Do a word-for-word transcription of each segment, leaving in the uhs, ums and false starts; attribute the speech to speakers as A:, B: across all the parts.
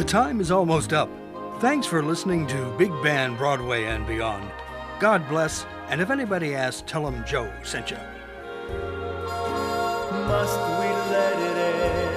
A: time is almost up. Thanks for listening to Big Band Broadway and Beyond. God bless, and if anybody asks, tell them Joe sent you.
B: Must we let it end?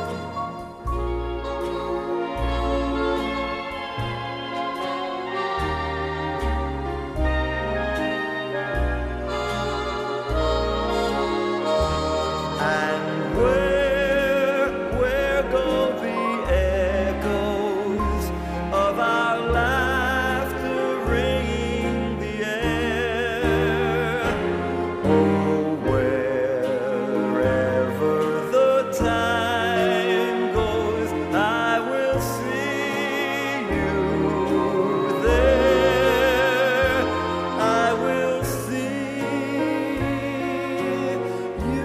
B: And where, where go the echoes of our laughter ringing the air? Oh, wherever the time goes, I will see you there. I will see you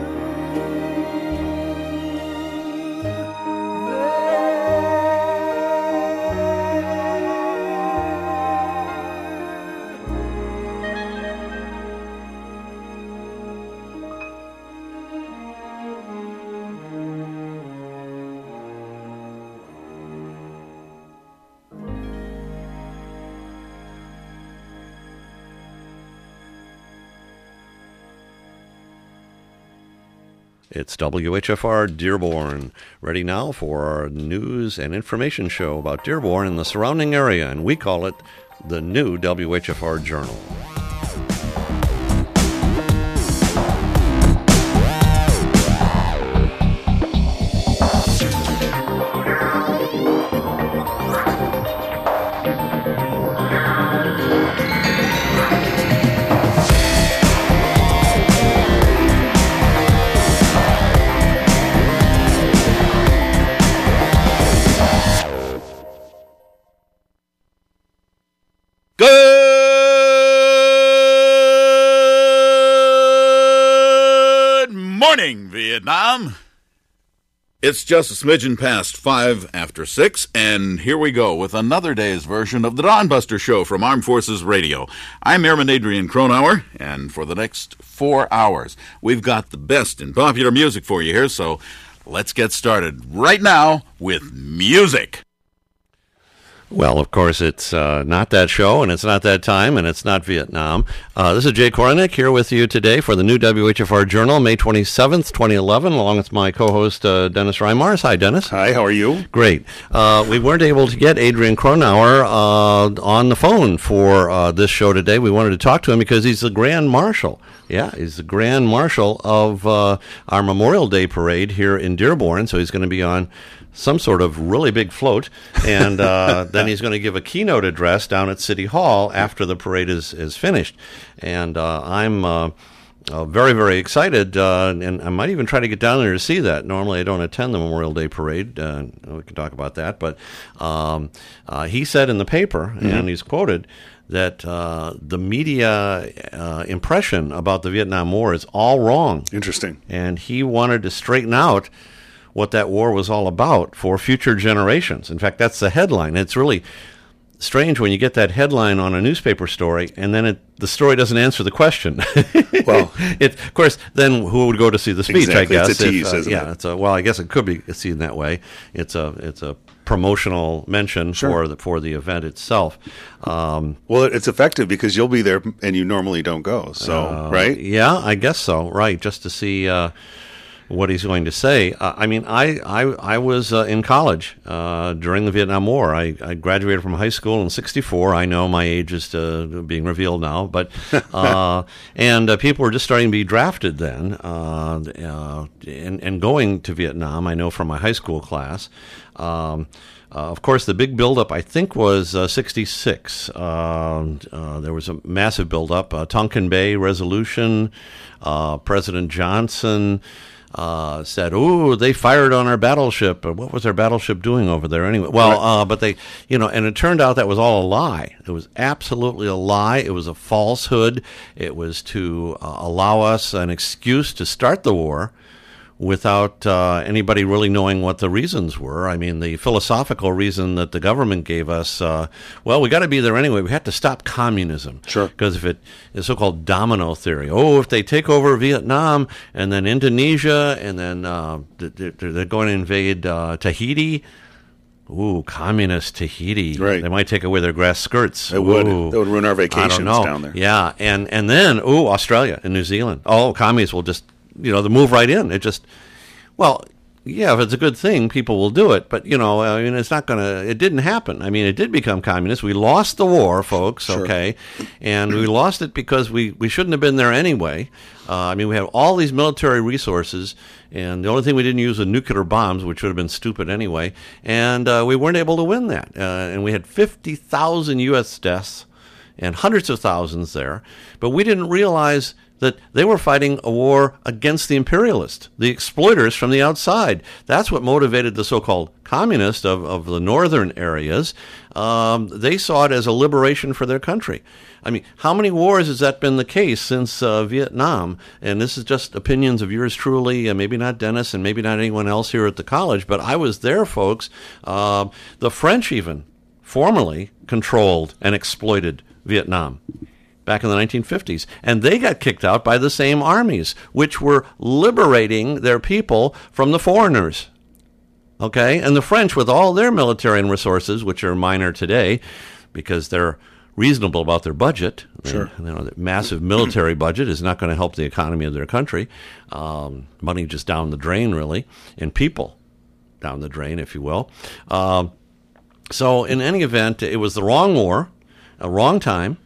C: It's W H F R Dearborn, ready now for our news and information show about Dearborn and the surrounding area, and we call it the new W H F R Journal.
D: Good morning, Vietnam. It's just a smidgen past five after six, and here we go with another day's version of the Dawn Buster Show from Armed Forces Radio. I'm Airman Adrian Cronauer, and for the next four hours, we've got the best in popular music for you here, so let's get started right now with music.
C: Well, of course, it's uh, not that show, and it's not that time, and it's not Vietnam. Uh, this is Jay Kornick here with you today for the new W H F R Journal, May twenty-seventh, twenty eleven, along with my co-host, uh, Dennis Reimars. Hi, Dennis.
E: Hi, how are you?
C: Great. Uh, we weren't able to get Adrian Cronauer uh, on the phone for uh, this show today. We wanted to talk to him because he's the Grand Marshal. Yeah, he's the Grand Marshal of uh, our Memorial Day Parade here in Dearborn, so he's going to be on some sort of really big float, and uh, then he's going to give a keynote address down at City Hall after the parade is, is finished. And uh, I'm uh, uh, very, very excited, uh, and I might even try to get down there to see that. Normally I don't attend the Memorial Day Parade. Uh, we can talk about that. But um, uh, he said in the paper, mm-hmm. and he's quoted, that uh, the media uh, impression about the Vietnam War is all wrong.
E: Interesting.
C: And he wanted to straighten out what that war was all about for future generations. In fact, that's the headline. It's really strange when you get that headline on a newspaper story, and then it, the story doesn't answer the question. Well, it, of course, then who would go to see the speech?
E: Exactly.
C: I guess
E: It's a tease,
C: if, uh,
E: isn't
C: yeah,
E: it?
C: It's a, well, I guess it could be seen that way. It's a it's a promotional mention
E: Sure.
C: for the for the event itself. Um,
E: Well, it's effective because you'll be there and you normally don't go. So,
C: uh,
E: right?
C: Yeah, I guess so. Right, just to see Uh, what he's going to say. Uh, I mean, I I, I was uh, in college uh, during the Vietnam War. I, I graduated from high school in sixty-four. I know my age is uh, being revealed now, but uh, and uh, people were just starting to be drafted then, uh, uh, and, and going to Vietnam. I know from my high school class. Um, Uh, of course, the big buildup, I think, was uh, sixty-six. Uh, uh, there was a massive buildup. Uh, Tonkin Bay Resolution, uh, President Johnson uh, said, ooh, they fired on our battleship. What was our battleship doing over there anyway? Well, uh, but they, you know, and it turned out that was all a lie. It was absolutely a lie. It was a falsehood. It was to uh, allow us an excuse to start the war without uh, anybody really knowing what the reasons were. I mean, the philosophical reason that the government gave us, uh, well, we got to be there anyway. We have to stop communism.
E: Sure.
C: Because if it, the so-called domino theory, oh, if they take over Vietnam and then Indonesia and then uh, they're going to invade uh, Tahiti, Ooh, communist Tahiti.
E: Right.
C: They might take away their grass skirts.
E: It would.
C: Ooh.
E: That would ruin our
C: I
E: vacations
C: don't know.
E: down there.
C: Yeah, and and then ooh, Australia and New Zealand. Oh, communists will just you know they move right in. It just well, yeah, if it's a good thing, people will do it. But you know, I mean, it's not gonna. It didn't happen. I mean, it did become communist. We lost the war, folks.
E: Sure.
C: Okay, and we lost it because we we shouldn't have been there anyway. Uh, I mean, we have all these military resources, and the only thing we didn't use was nuclear bombs, which would have been stupid anyway. And uh, we weren't able to win that. Uh, and we had fifty thousand U S deaths and hundreds of thousands there. But we didn't realize that they were fighting a war against the imperialists, the exploiters from the outside. That's what motivated the so-called communists of, of the northern areas. Um, they saw it as a liberation for their country. I mean, how many wars has that been the case since uh, Vietnam? And this is just opinions of yours truly, and maybe not Dennis and maybe not anyone else here at the college, but I was there, folks. Uh, the French even formerly controlled and exploited Vietnam back in the nineteen fifties. And they got kicked out by the same armies, which were liberating their people from the foreigners. Okay? And the French, with all their military and resources, which are minor today, because they're reasonable about their budget.
E: Sure.
C: And, you know, the massive military budget is not going to help the economy of their country. Um, money just down the drain, really, and people down the drain, if you will. Um, so in any event, it was the wrong war, a wrong time.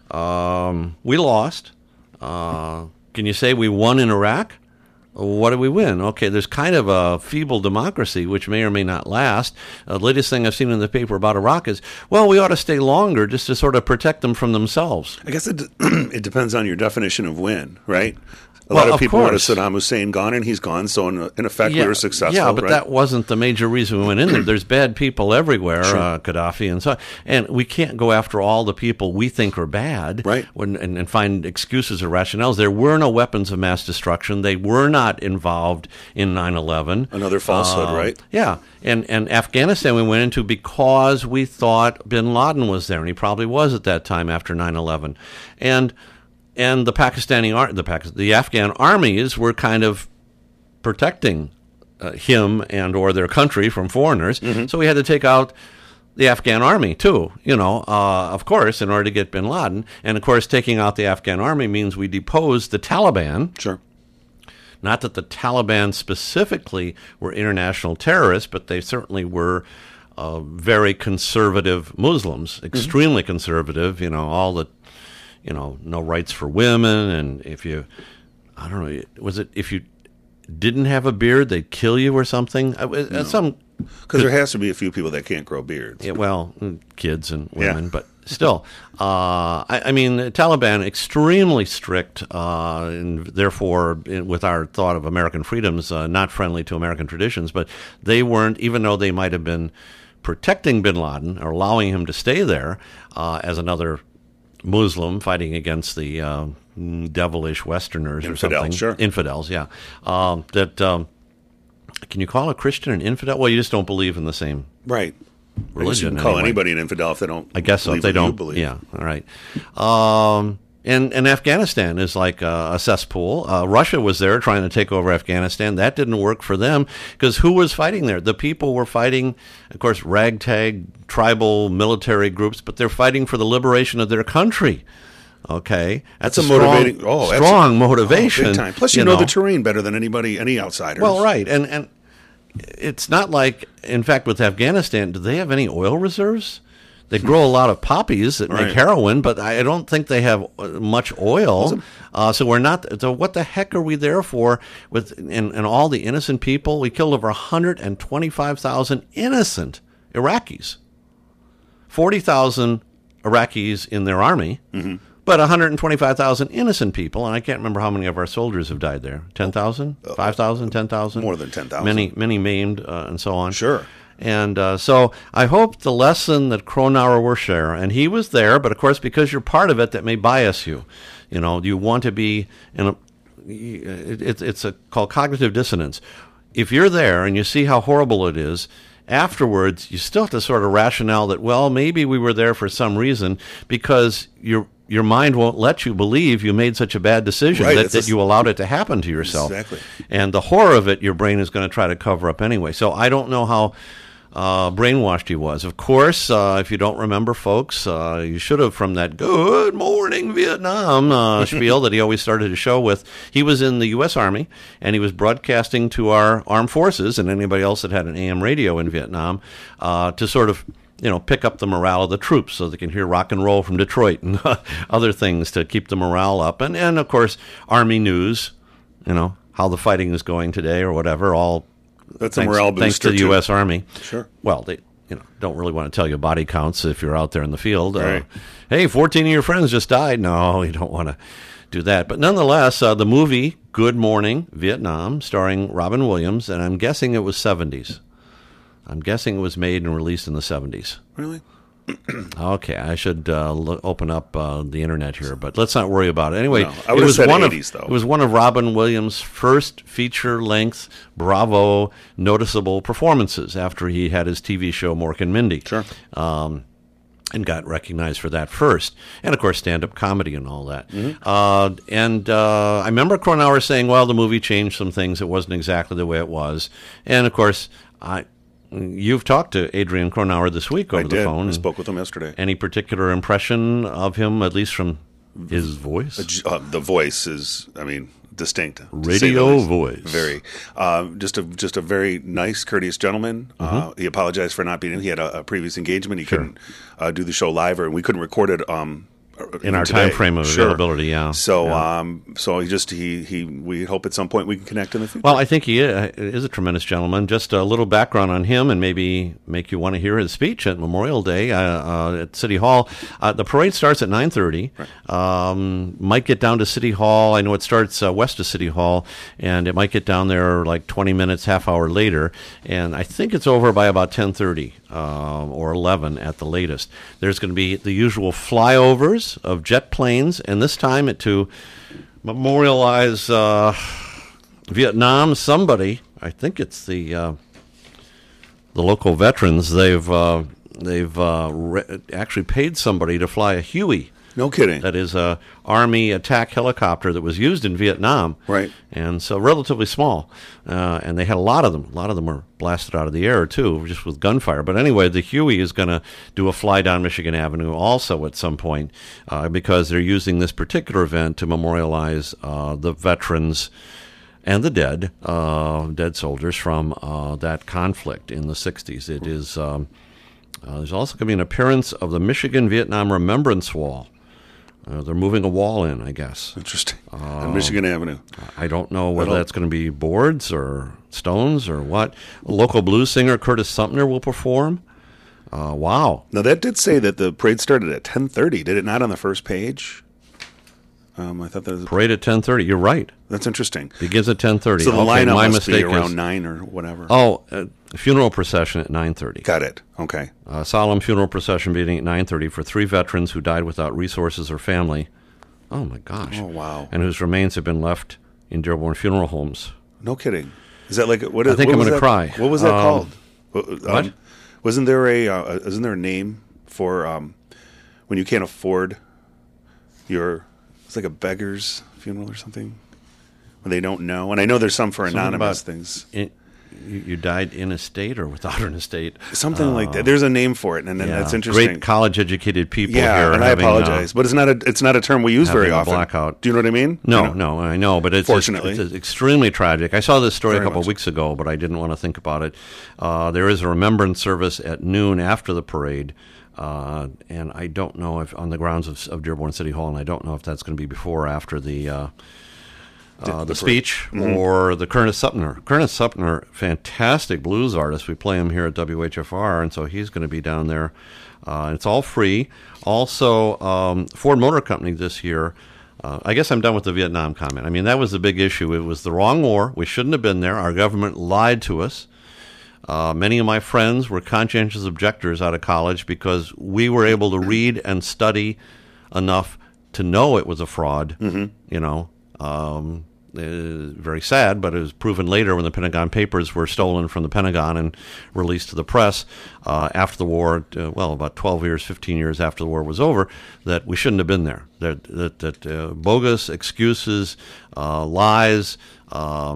C: Um, we lost. Uh, can you say we won in Iraq? What did we win? Okay, there's kind of a feeble democracy, which may or may not last. Uh, the latest thing I've seen in the paper about Iraq is, well, we ought to stay longer just to sort of protect them from themselves.
E: I guess it it depends on your definition of win, right? A
C: Well,
E: lot of
C: of
E: people
C: course.
E: want Saddam Hussein gone, and he's gone. So in, in effect, we were successful.
C: Yeah, but
E: right?
C: that wasn't the major reason we went in there. There's bad people everywhere,
E: Sure.
C: uh, Gaddafi and so on. And we can't go after all the people we think are bad
E: Right.
C: when, and, and find excuses or rationales. There were no weapons of mass destruction. They were not involved in nine eleven.
E: Another falsehood,
C: Um,
E: right?
C: Yeah. And, and Afghanistan we went into because we thought bin Laden was there, and he probably was at that time after nine eleven. And... And the Pakistani, ar- the Pakistan, the Afghan armies were kind of protecting uh, him and or their country from foreigners.
E: Mm-hmm.
C: So we had to take out the Afghan army too. You know, uh, of course, in order to get bin Laden. And of course, taking out the Afghan army means we deposed the Taliban.
E: Sure.
C: Not that the Taliban specifically were international terrorists, but they certainly were uh, very conservative Muslims, extremely mm-hmm. conservative. You know, all the. You know, no rights for women, and if you, I don't know, was it if you didn't have a beard, they'd kill you or something? No. Some
E: because there has to be a few people that can't grow beards.
C: Yeah, well, kids and women,
E: Yeah.
C: but still, uh, I, I mean, the Taliban extremely strict, uh, and therefore, in, with our thought of American freedoms, uh, not friendly to American traditions. But they weren't, even though they might have been protecting bin Laden or allowing him to stay there uh, as another Muslim fighting against the uh, devilish Westerners
E: Infidels,
C: or something.
E: sure.
C: Infidels, yeah. Um, that um, can you call a Christian an infidel? Well, you just don't believe in the same
E: Right. I guess you
C: religion.
E: can call
C: anyway.
E: anybody an infidel if they don't.
C: I guess so. If
E: believe
C: they
E: what you
C: don't,
E: believe.
C: yeah. All right. Um, and and Afghanistan is like a, a cesspool. Uh, Russia was there trying to take over Afghanistan. That didn't work for them because who was fighting there? The people were fighting, of course, ragtag tribal military groups, but they're fighting for the liberation of their country. Okay, that's,
E: That's a
C: strong,
E: motivating. Oh, that's
C: strong
E: a,
C: motivation.
E: Oh, big time. Plus, you, know, the terrain better than anybody, any outsiders.
C: Well, right, and and it's not like, in fact, with Afghanistan, do they have any oil reserves? They grow a lot of poppies that
E: Right.
C: make heroin, but I don't think they have uh, much oil. Uh, so we're not. So what the heck are we there for? With and, and all the innocent people, we killed over one hundred twenty-five thousand innocent Iraqis. Forty thousand Iraqis in their army,
E: Mm-hmm.
C: but one hundred twenty-five thousand innocent people. And I can't remember how many of our soldiers have died there. Ten thousand, five thousand, ten thousand,
E: More than ten thousand.
C: Many, many maimed, uh, and so on.
E: Sure.
C: And uh, so I hope the lesson that Kronauer will share, and he was there, but of course, because you're part of it, that may bias you. You know, you want to be in a. It, it's it's a called cognitive dissonance. If you're there and you see how horrible it is, afterwards you still have to sort of rationale that, well, maybe we were there for some reason, because your your mind won't let you believe you made such a bad decision
E: Right,
C: that,
E: it's
C: that
E: a-
C: you allowed it to happen to yourself.
E: Exactly.
C: And the horror of it, your brain is going to try to cover up anyway. So I don't know how uh, brainwashed he was. Of course, uh, if you don't remember, folks, uh, you should have from that "Good Morning Vietnam" uh, spiel that he always started his show with. He was in the U S Army, and he was broadcasting to our armed forces and anybody else that had an A M radio in Vietnam uh, to sort of, you know, pick up the morale of the troops so they can hear rock and roll from Detroit and other things to keep the morale up. And, and of course, Army news, you know, how the fighting is going today or whatever, all
E: That's
C: thanks,
E: a morale
C: thanks to
E: booster,
C: the
E: too.
C: U S Army.
E: Sure.
C: Well, they you know don't really want to tell you body counts if you're out there in the field.
E: Right.
C: Uh, hey, fourteen of your friends just died. No, you don't want to do that. But nonetheless, uh, the movie Good Morning Vietnam, starring Robin Williams, and I'm guessing it was seventies. I'm guessing it was made and released in the seventies.
E: Really?
C: Okay, I should uh, lo- open up uh, the internet here, but let's not worry about it. Anyway,
E: No, I
C: it
E: would've
C: was
E: said
C: one
E: eighties,
C: of
E: though.
C: it was one of Robin Williams' first feature-length Bravo noticeable performances after he had his T V show Mork and Mindy.
E: Sure.
C: Um, and got recognized for that first. And, of course, stand-up comedy and all that. Mm-hmm. Uh, and uh, I remember Cronauer saying, well, the movie changed some things. It wasn't exactly the way it was. And, of course, I you've talked to Adrian Cronauer this week over
E: I
C: the
E: did.
C: phone.
E: I spoke with him yesterday.
C: Any particular impression of him, at least from his voice?
E: Uh, the voice is, I mean, distinct. to say the
C: Radio
E: least.
C: voice.
E: Very. Uh, just a just a very nice, courteous gentleman.
C: Mm-hmm.
E: Uh, he apologized for not being in. He had a, a previous engagement. He couldn't uh, do the show live, or we couldn't record it. Um,
C: In our
E: today.
C: time frame of
E: Sure.
C: availability, yeah.
E: So,
C: Yeah.
E: um, so he just he he. We hope at some point we can connect in the future.
C: Well, I think he i- is a tremendous gentleman. Just a little background on him, and maybe make you want to hear his speech at Memorial Day uh, uh, at City Hall. Uh, the parade starts at nine thirty. Um, might get down to City Hall. I know it starts uh, west of City Hall, and it might get down there like twenty minutes, half hour later. And I think it's over by about ten thirty uh, or eleven at the latest. There's going to be the usual flyovers of jet planes, and this time it to memorialize uh, Vietnam. Somebody, I think it's the uh, the local veterans. They've uh, they've uh, re- actually paid somebody to fly a Huey.
E: no kidding.
C: That is a Army attack helicopter that was used in Vietnam.
E: Right.
C: And so relatively small. Uh, and they had a lot of them. A lot of them were blasted out of the air, too, just with gunfire. But anyway, the Huey is going to do a fly down Michigan Avenue also at some point uh, because they're using this particular event to memorialize uh, the veterans and the dead, uh, dead soldiers from uh, that conflict in the sixties. It is... Um, uh, there's also going to be an appearance of the Michigan-Vietnam Remembrance Wall. Uh, they're moving a wall in, I guess.
E: Interesting. On Michigan Avenue.
C: I don't know whether
E: That'll-
C: that's going to be boards or stones or what. A local blues singer, Curtis Sumner, will perform. Uh, wow.
E: Now that did say that the parade started at ten thirty. Did it not on the first page? Um, I thought that was
C: Parade at ten thirty. You're right.
E: that's interesting.
C: Begins at ten thirty.
E: So the
C: okay,
E: lineup
C: my
E: must
C: mistake
E: be around
C: is,
E: nine or whatever.
C: Oh, uh, funeral procession at nine thirty.
E: Got it. Okay.
C: A solemn funeral procession beginning at nine thirty for three veterans who died without resources or family. Oh, my gosh.
E: Oh, wow.
C: And whose remains have been left in Dearborn funeral homes.
E: No kidding. Is that like what?
C: I
E: is-
C: think
E: what
C: I'm
E: was
C: gonna
E: that-
C: cry.
E: What was that
C: Um,
E: called? What?
C: what?
E: Wasn't there a? Uh, isn't there a name for um, when you can't afford your? It's like a beggar's funeral or something. When they don't know, and I know there's some for
C: Something
E: anonymous
C: about-
E: things.
C: In, you, you died in a state or without an estate?
E: Something like that. There's a name for it, and, and
C: Yeah.
E: that's interesting.
C: Great college-educated people
E: yeah,
C: here.
E: and I
C: having, uh,
E: apologize, but it's not a it's not a term we use very
C: having a
E: often.
C: blackout.
E: Do you know what I mean?
C: No,
E: You know?
C: no, I know, but it's,
E: Fortunately.
C: it's, it's extremely tragic. I saw this story
E: Very
C: a couple
E: much.
C: of weeks ago, but I didn't want to think about it. Uh, there is a remembrance service at noon after the parade, uh, and I don't know if on the grounds of, of Dearborn City Hall, and I don't know if that's going to be before or after the uh, uh, the,
E: the
C: speech
E: Mm-hmm.
C: or the Curtis Sumner. Curtis Sumner, fantastic blues artist. We play him here at W H F R, and so he's going to be down there. Uh, it's all free. Also, um, Ford Motor Company this year. Uh, I guess I'm done with the Vietnam comment. I mean, that was the big issue. It was the wrong war. We shouldn't have been there. Our government lied to us. Uh, many of my friends were conscientious objectors out of college because we were able to read and study enough to know it was a fraud. Mm-hmm. You know, um, uh, very sad, but it was proven later when the Pentagon Papers were stolen from the Pentagon and released to the press uh, after the war. Uh, well, about twelve years, fifteen years after the war was over, that we shouldn't have been there. That that, that uh, bogus excuses, uh, lies. Um,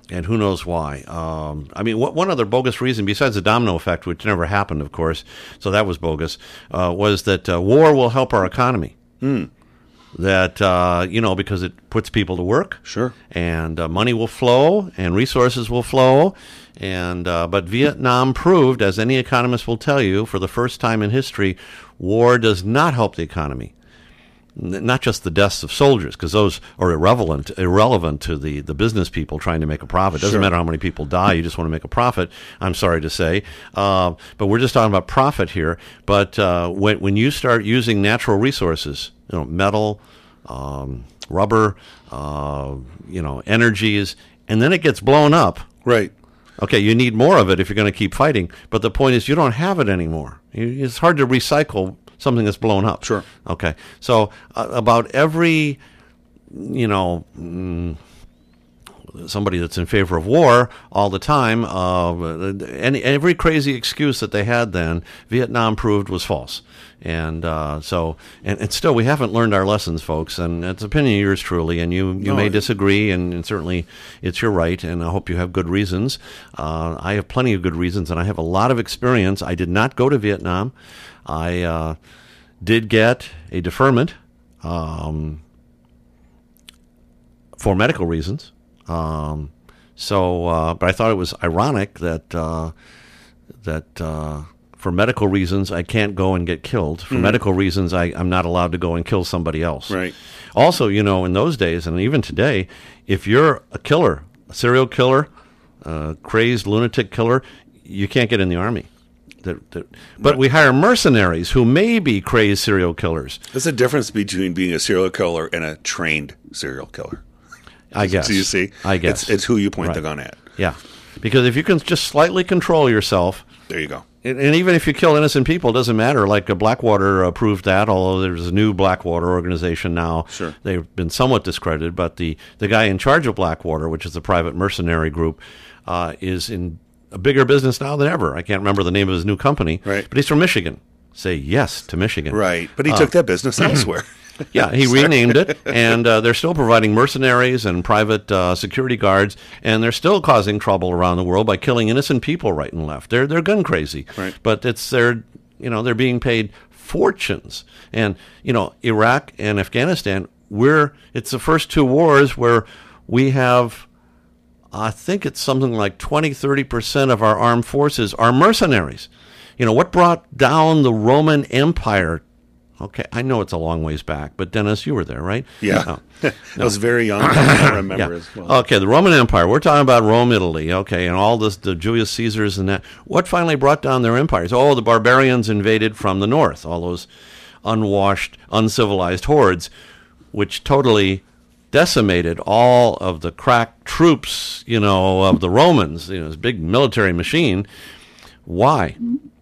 C: and who knows why. Um, I mean, what, one other bogus reason, besides the domino effect, which never happened, of course, so that was bogus, uh, was that uh, war will help our economy.
E: Mm.
C: That, uh, you know, because it puts people to work.
E: Sure.
C: And uh, money will flow and resources will flow. And uh, but Vietnam proved, as any economist will tell you, for the first time in history, war does not help the economy. N- not just the deaths of soldiers, because those are irrelevant, irrelevant to the, the business people trying to make a profit. Doesn't
E: Sure.
C: matter how many people die, you just want to make a profit, I'm sorry to say. Uh, but we're just talking about profit here. But uh, when, when you start using natural resources, you know, metal, um, rubber, uh, you know, energies, and then it gets blown up.
E: Right.
C: Okay, you need more of it if you're going to keep fighting. But the point is, you don't have it anymore. You- It's hard to recycle something that's blown up.
E: Sure.
C: Okay. So uh, about every, you know, mm, somebody that's in favor of war all the time, uh, any every crazy excuse that they had then, Vietnam proved was false. And uh, so, and, and still, we haven't learned our lessons, folks. And it's an opinion of yours truly, and you, you
E: No,
C: may
E: it-
C: disagree, and, and certainly it's your right, and I hope you have good reasons. Uh, I have plenty of good reasons, and I have a lot of experience. I did not go to Vietnam. I uh, did get a deferment um, for medical reasons. Um, so, uh, but I thought it was ironic that uh, that uh, for medical reasons I can't go and get killed. For medical reasons, I, I'm not allowed to go and kill somebody else.
E: Right.
C: Also, you know, in those days and even today, if you're a killer, a serial killer, a crazed lunatic killer, you can't get in the army. The- the- but we hire mercenaries who may be crazed serial killers.
E: There's a difference between being a serial killer and a trained serial killer.
C: I guess.
E: Do you see?
C: I guess.
E: It's, it's who you point
C: Right.
E: the gun at.
C: Yeah. Because if you can just slightly control yourself,
E: There you go.
C: and, and even if you kill innocent people, it doesn't matter. Like uh, Blackwater uh, proved that, although there's a new Blackwater organization now.
E: Sure.
C: They've been somewhat discredited, but the, the guy in charge of Blackwater, which is a private mercenary group, uh, is in a bigger business now than ever. I can't remember the name of his new company,
E: Right.
C: but he's from Michigan. Say yes to Michigan.
E: Right. But he
C: Uh,
E: took that business elsewhere.
C: Yeah, he renamed it, and uh, they're still providing mercenaries and private uh, security guards, and they're still causing trouble around the world by killing innocent people right and left. They're they're gun crazy,
E: Right.
C: but it's they're you know they're being paid fortunes, and you know Iraq and Afghanistan. We're it's the first two wars where we have. I think it's something like twenty, thirty percent of our armed forces are mercenaries. You know, what brought down the Roman Empire? Okay, I know it's a long ways back, but Dennis, you were there, right?
E: Yeah.
C: Oh.
E: I was very young. I don't remember
C: Yeah.
E: as well.
C: Okay, the Roman Empire. We're talking about Rome, Italy. Okay, and all this, the Julius Caesars and that. What finally brought down their empires? Oh, the barbarians invaded from the north. All those unwashed, uncivilized hordes, which totally decimated all of the crack troops, you know, of the Romans. You know, this big military machine. Why?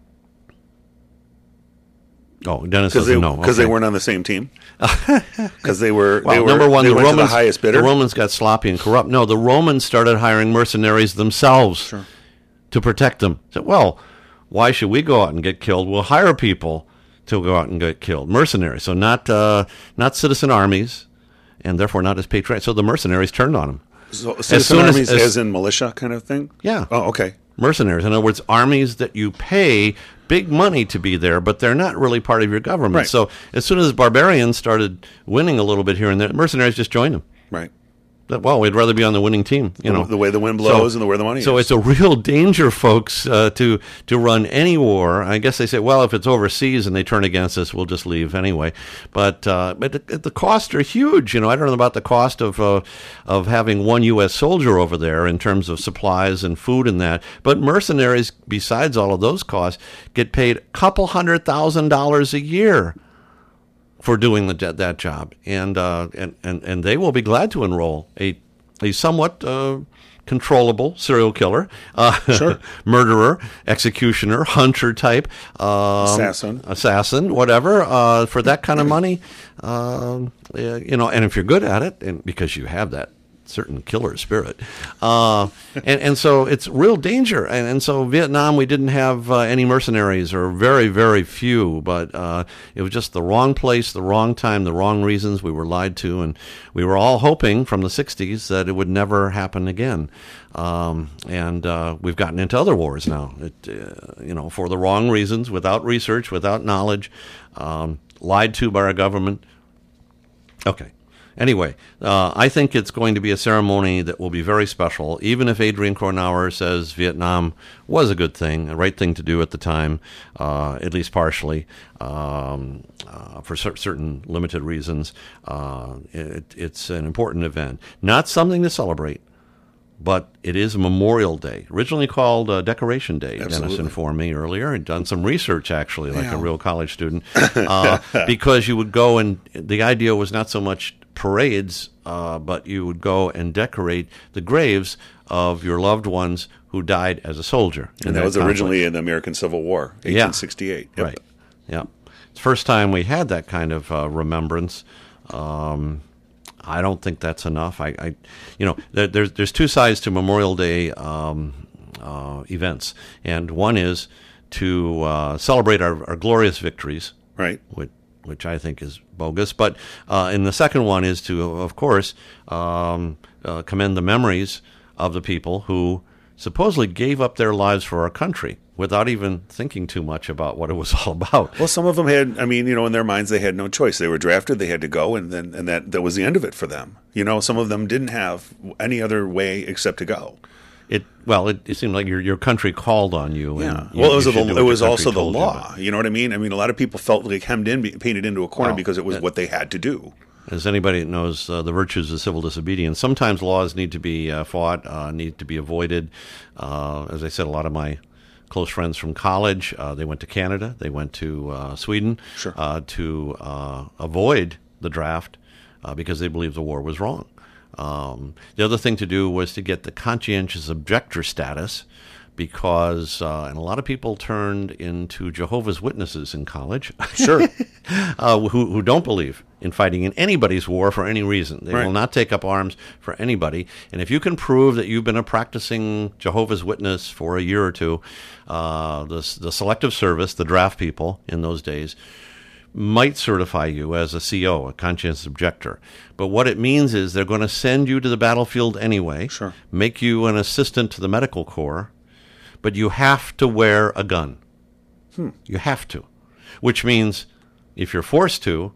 C: Oh, Dennis
E: Because they,
C: doesn't know.
E: because they
C: Okay.
E: weren't on the same team. Because they were.
C: Well,
E: they were
C: number one,
E: they
C: the
E: went to
C: Romans,
E: the highest bidder.
C: the Romans got sloppy and corrupt. No, the Romans started hiring mercenaries themselves to protect them. So, well, why should we go out and get killed? We'll hire people to go out and get killed. Mercenaries, so not uh, not citizen armies, and therefore not as patriotic. So the mercenaries turned on them.
E: So,
C: as
E: citizen
C: soon as-
E: armies,
C: as-
E: as in militia kind of thing.
C: Yeah.
E: Oh, okay.
C: Mercenaries, in other words, armies that you pay big money to be there, but they're not really part of your government.
E: Right.
C: So as soon as barbarians started winning a little bit here and there, mercenaries just joined them.
E: Right.
C: That, well, we'd rather be on the winning team, you know.
E: The way the wind blows and the where the money
C: so
E: is.
C: it's a real danger, folks, uh, to to run any war. I guess they say, well, if it's overseas and they turn against us, we'll just leave anyway. But uh, but the, the costs are huge. You know, I don't know about the cost of uh, of having one U S soldier over there in terms of supplies and food and that. But mercenaries, besides all of those costs, get paid a couple hundred thousand dollars a year for doing the, that job, and, uh, and and and they will be glad to enroll a a somewhat uh, controllable serial killer, uh,
E: Sure.
C: murderer, executioner, hunter type, um,
E: Assassin.
C: assassin, whatever, uh, for that kind of money. Um, yeah, you know, and if you're good at it, and because you have that certain killer spirit. Uh, and, and so it's real danger. And, and so Vietnam, we didn't have uh, any mercenaries, or very, very few, but uh, it was just the wrong place, the wrong time, the wrong reasons. We were lied to, and we were all hoping from the sixties that it would never happen again. Um, and uh, we've gotten into other wars now, it, uh, you know, for the wrong reasons, without research, without knowledge, um, lied to by our government. Okay. Anyway, uh, I think it's going to be a ceremony that will be very special, even if Adrian Cronauer says Vietnam was a good thing, a right thing to do at the time, uh, at least partially, um, uh, for cer- certain limited reasons. Uh, it, it's an important event. Not something to celebrate, but it is Memorial Day, originally called uh, Decoration Day.
E: Absolutely.
C: Dennis informed me earlier. He'd done some research, actually, like
E: Yeah.
C: a real college student, uh, because you would go and the idea was not so much parades, uh, but you would go and decorate the graves of your loved ones who died as a soldier. in
E: And that was
C: conflict.
E: originally in the American Civil War, eighteen sixty-eight. Yep.
C: Right. Yeah. It's the first time we had that kind of uh, remembrance. Um, I don't think that's enough. I, I you know, there, there's there's two sides to Memorial Day um, uh, events, and one is to uh, celebrate our, our glorious victories,
E: Right.
C: which which I think is bogus. But uh, and the second one is to, of course, um, uh, commend the memories of the people who supposedly gave up their lives for our country without even thinking too much about what it was all about.
E: Well, some of them had, I mean, you know, in their minds, they had no choice. They were drafted, they had to go, and then and that, that was the end of it for them. You know, some of them didn't have any other way except to go.
C: It well, it, it seemed like your your country called on you.
E: Yeah.
C: And you,
E: Well, it was
C: you
E: the,
C: should do
E: it
C: what
E: was
C: your
E: also
C: country
E: the
C: told you,
E: law.
C: but-
E: You, know what I mean? I mean, a lot of people felt like hemmed in, painted into a corner
C: Well,
E: because it was
C: that-
E: what they had to do.
C: As anybody that knows uh, the virtues of civil disobedience, sometimes laws need to be uh, fought, uh, need to be avoided. Uh, as I said, a lot of my close friends from college, uh, they went to Canada, they went to uh, Sweden
E: Sure.
C: uh, to uh, avoid the draft uh, because they believed the war was wrong. Um, the other thing to do was to get the conscientious objector status, because uh, and a lot of people turned into Jehovah's Witnesses in college.
E: Sure.
C: uh, who, who don't believe in fighting in anybody's war for any reason. They
E: Right.
C: will not take up arms for anybody. And if you can prove that you've been a practicing Jehovah's Witness for a year or two, uh, the, the selective service, the draft people in those days, might certify you as a C O, a conscientious objector. But what it means is they're going to send you to the battlefield anyway,
E: Sure.
C: make you an assistant to the medical corps, but you have to wear a gun.
E: Hmm.
C: You have to. Which means if you're forced to,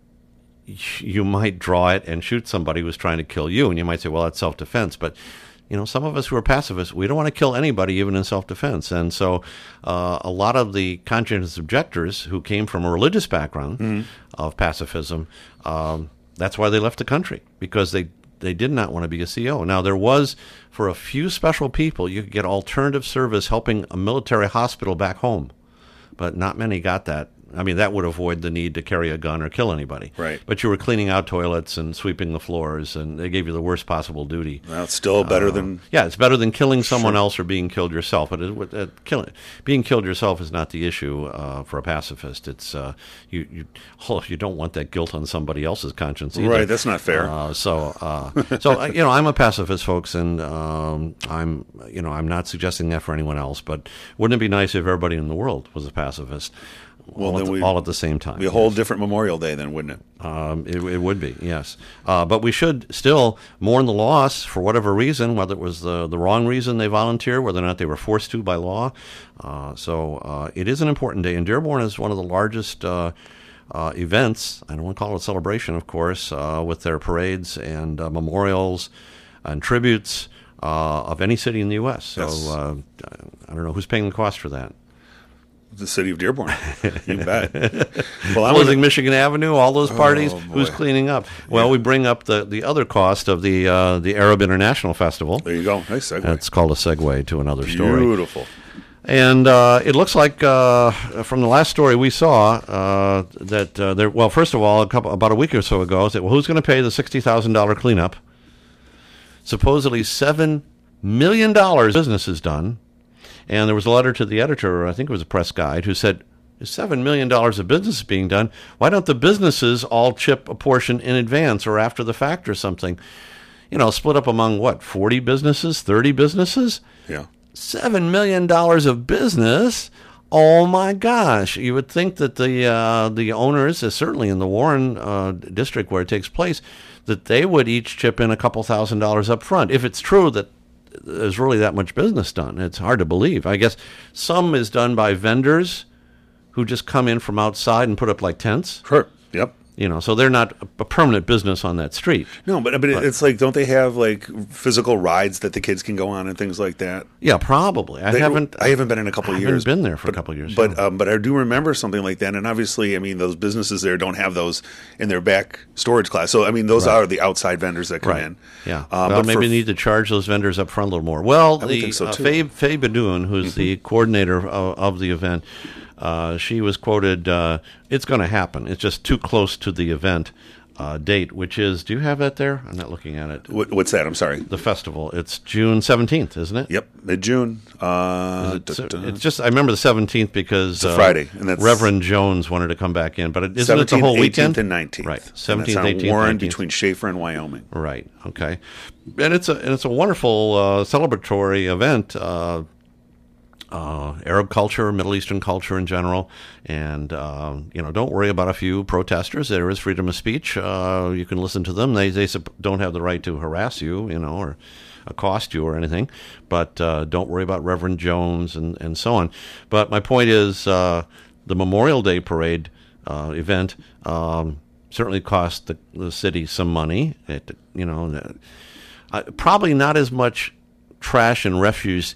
C: you might draw it and shoot somebody who's trying to kill you. And you might say, well, that's self-defense. But, you know, some of us who are pacifists, we don't want to kill anybody, even in self-defense. And so uh, a lot of the conscientious objectors who came from a religious background
E: Mm-hmm.
C: of pacifism, um, that's why they left the country, because they they did not want to be a C O. Now, there was, for a few special people, you could get alternative service helping a military hospital back home, but not many got that. I mean, that would avoid the need to carry a gun or kill anybody.
E: Right.
C: But you were cleaning out toilets and sweeping the floors, and they gave you the worst possible duty.
E: Well, it's still better
C: Uh,
E: than
C: Yeah, it's better than killing someone
E: Sure.
C: else or being killed yourself. But it, uh, killing, being killed yourself is not the issue uh, for a pacifist. It's uh, you, you, oh, you don't want that guilt on somebody else's conscience either.
E: Right, that's not fair.
C: Uh, so, uh, so uh, you know, I'm a pacifist, folks, and um, I'm, you know, I'm not suggesting that for anyone else. But wouldn't it be nice if everybody in the world was a pacifist?
E: Well,
C: all,
E: then
C: at the,
E: we-
C: all at the same time.
E: be a whole different Memorial Day then, wouldn't it?
C: Um, it, it would be, yes. Uh, but we should still mourn the loss for whatever reason, whether it was the, the wrong reason they volunteered, whether or not they were forced to by law. Uh, so uh, it is an important day. And Dearborn is one of the largest uh, uh, events, I don't want to call it a celebration, of course, uh, with their parades and uh, memorials and tributes uh, of any city in the U S. So
E: Yes.
C: uh, I don't know who's paying the cost for that.
E: The city of Dearborn. You bet. Well, I'm
C: Closing
E: gonna,
C: Michigan Avenue, all those parties.
E: Oh,
C: Who's
E: boy.
C: cleaning up? Well, we bring up the, the other cost of the uh, the Arab International Festival.
E: there you go. Nice segue.
C: That's called a segue to another story.
E: Beautiful.
C: And uh, it looks like uh, from the last story we saw uh, that uh, there. Well, first of all, a couple about a week or so ago, said, well, who's going to pay the sixty thousand dollar cleanup? Supposedly seven million dollars business is done. And there was a letter to the editor, I think it was a press guide, who said, seven million dollars of business is being done. Why don't the businesses all chip a portion in advance or after the fact or something? you know, split up among what, forty businesses, thirty businesses?
E: Yeah.
C: Seven million dollars of business. Oh my gosh! You would think that the uh, the owners, uh, certainly in the Warren uh, district where it takes place, that they would each chip in a couple thousand dollars up front. If it's true that there's really that much business done, it's hard to believe. I guess some is done by vendors who just come in from outside and put up like tents.
E: Sure. Yep.
C: You know, so they're not a permanent business on that street.
E: No, but, but
C: But-
E: it's like, don't they have like physical rides that the kids can go on and things like that?
C: Yeah, probably. I
E: They-
C: haven't.
E: I haven't been in a couple
C: I
E: of
C: haven't
E: years.
C: been there for
E: but,
C: a couple of years.
E: But
C: yeah.
E: um, but I do remember something like that. And obviously, I mean, those businesses there don't have those in their back storage class. So I mean, those
C: Right.
E: are the outside vendors that come
C: Right.
E: in.
C: Yeah.
E: Um,
C: well,
E: but
C: maybe
E: for-
C: need to charge those vendors up front a little more. Well,
E: would
C: the
E: think so,
C: uh,
E: too.
C: Faye, Faye Badoon, who's the coordinator of, of the event, uh, she was quoted, uh, it's going to happen. It's just too close to the event uh, date, which is, do you have that there? I'm not looking at it.
E: What, what's that? I'm sorry.
C: The festival. It's June seventeenth, isn't it?
E: Yep, mid June. Uh,
C: It's,
E: duh, duh.
C: it's just, I remember the seventeenth because
E: a Friday, and that's-
C: Reverend Jones wanted to come back in, but it, isn't it the whole weekend?
E: eighteenth and nineteenth.
C: Right,
E: And that's
C: seventeenth,
E: on
C: eighteenth,
E: Warren
C: nineteenth.
E: between Schaefer and Wyoming.
C: Right. Okay. And it's a and it's a wonderful uh, celebratory event. Uh, uh, Arab culture, Middle Eastern culture in general, and um, you know, don't worry about a few protesters. There is freedom of speech. Uh, you can listen to them. They they sup- don't have the right to harass you, you know, or accost you or anything. But uh, don't worry about Reverend Jones and and so on. But my point is, uh, the Memorial Day parade uh, event um, certainly cost the, the city some money. It, you know, uh, probably not as much trash and refuse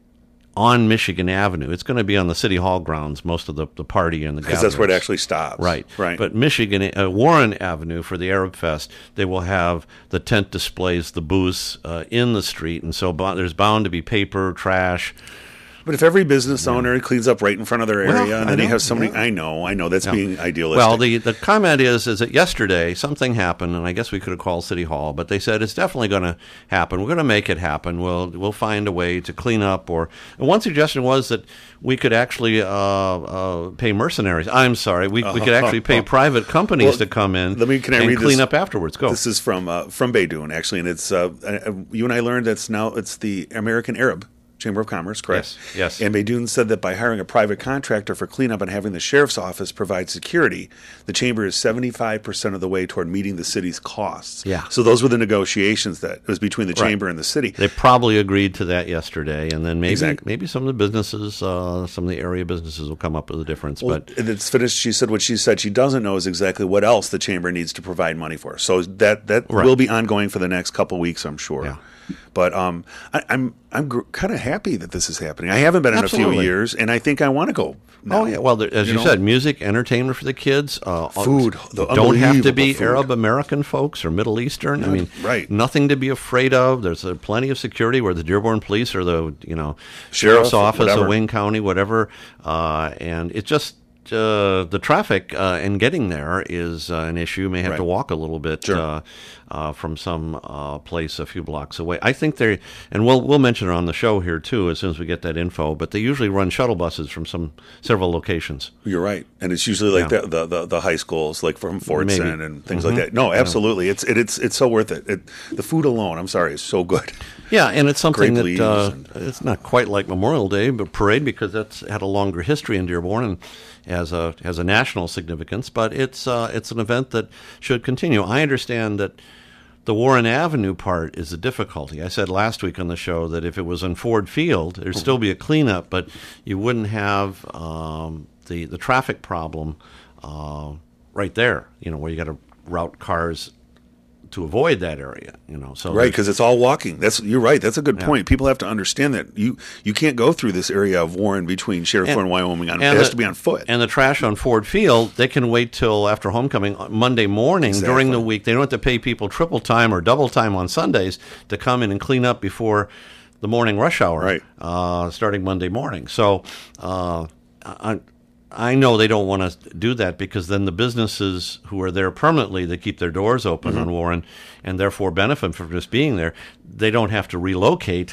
C: on Michigan Avenue. It's going to be on the City Hall grounds, most of the, the party and the
E: Because that's where it
C: gatherings.
E: actually stops.
C: Right,
E: Right.
C: But Michigan, uh, Warren Avenue for the Arab Fest, they will have the tent displays, the booths uh, in the street, and so bo- there's bound to be paper, trash.
E: But if every business owner cleans up right in front of their
C: Well,
E: area, and
C: I
E: then you
C: know,
E: have somebody,
C: yeah.
E: I know, I know, that's
C: Yeah.
E: being idealistic.
C: Well, the, the comment is is that yesterday something happened, and I guess we could have called City Hall, but they said it's definitely going to happen. We're going to make it happen. We'll we'll find a way to clean up. Or and one suggestion was that we could actually uh, uh, pay mercenaries. I'm sorry, we we could actually pay private companies
E: Well,
C: to come in
E: let me- can I
C: and
E: read
C: clean
E: this?
C: up afterwards. Go.
E: This is from uh, from Baydoun, actually, and it's uh, uh, you and I learned that's now it's the American Arab Chamber of Commerce, correct?
C: Yes, yes.
E: And Baydoun said that by hiring a private contractor for cleanup and having the sheriff's office provide security, the chamber is seventy-five percent of the way toward meeting the city's costs.
C: Yeah.
E: So those were the negotiations that it was between the
C: Right.
E: chamber and the city.
C: They probably agreed to that yesterday, and then maybe
E: Exactly.
C: maybe some of the businesses, uh, some of the area businesses will come up with a difference.
E: Well,
C: but
E: and it's finished. She said what she said she doesn't know is exactly what else the chamber needs to provide money for. So that that
C: Right.
E: will be ongoing for the next couple weeks, I'm sure.
C: Yeah.
E: But um, I, I'm I'm gr- kind of happy that this is happening. I haven't been in a few
C: Absolutely.
E: years, and I think I want to go. now.
C: Oh yeah, well, there, as you,
E: know?
C: said, music, entertainment for the kids, uh,
E: Food, the
C: don't have to be
E: unbelievable food.
C: Arab American folks or Middle Eastern. I mean,
E: right.
C: nothing to be afraid of. There's uh, plenty of security where the Dearborn Police or the you know
E: Sheriff,
C: sheriff's office
E: whatever.
C: of Wayne County, whatever, uh, and it just. Uh, the traffic uh, and getting there is uh, an issue. You may have to
E: Right.
C: walk a little bit
E: Sure.
C: uh, uh, from some uh, place a few blocks away. I think they, and we'll we'll mention it on the show here too as soon as we get that info. But they usually run shuttle buses from some several locations.
E: You're right, and it's usually like
C: Yeah.
E: the, the, the the high schools, like from Fordson
C: Maybe.
E: and things like that. No, absolutely, it's it, it's it's so worth it. it. The food alone, I'm sorry, is so good.
C: Yeah, and it's something
E: Grape
C: that
E: leaves
C: uh,
E: and-
C: it's not quite like Memorial Day, but parade because that's had a longer history in Dearborn and has a has a national significance. But it's uh, it's an event that should continue. I understand that the Warren Avenue part is the difficulty. I said last week on the show that if it was in Ford Field, there'd still be a cleanup, but you wouldn't have um, the the traffic problem uh, right there. You know, where you got to route cars to avoid that area. You know, so
E: Right, because it's all walking. That's you're right. That's a good
C: Yeah.
E: point. People have to understand that you you can't go through this area of Warren between Sheriff and, Wyoming. On, it has
C: the-
E: to be on foot.
C: And the trash on Ford Field, they can wait till after homecoming on Monday morning during the
E: Exactly.
C: week. They don't have to pay people triple time or double time on Sundays to come in and clean up before the morning rush hour,
E: Right.
C: uh, starting Monday morning. So uh, I, I know they don't want to do that because then the businesses who are there permanently, they keep their doors open
E: Mm-hmm.
C: on Warren and therefore benefit from just being there. They don't have to relocate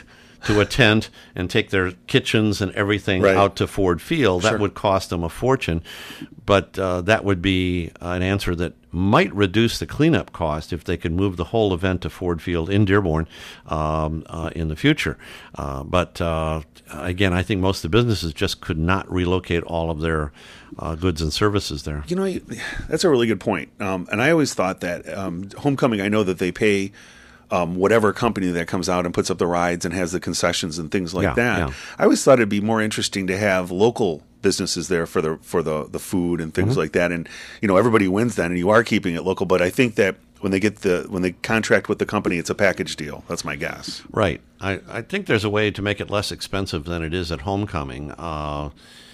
C: to a tent and take their kitchens and everything
E: Right.
C: out to Ford Field. That
E: Sure.
C: would cost them a fortune. But uh, that would be an answer that might reduce the cleanup cost if they could move the whole event to Ford Field in Dearborn um, uh, in the future. Uh, but uh, again, I think most of the businesses just could not relocate all of their uh, goods and services there.
E: You know, you- that's a really good point. Um, and I always thought that um, Homecoming, I know that they pay um, whatever company that comes out and puts up the rides and has the concessions and things like
C: Yeah,
E: that.
C: yeah.
E: I always thought it'd be more interesting to have local businesses there for the for the, the food and things
C: Mm-hmm.
E: like that. And, you know, everybody wins then, and you are keeping it local. But I think that when they get the when they contract with the company, it's a package deal. That's my guess.
C: Right. I, I think there's a way to make it less expensive than it is at Homecoming. Uh,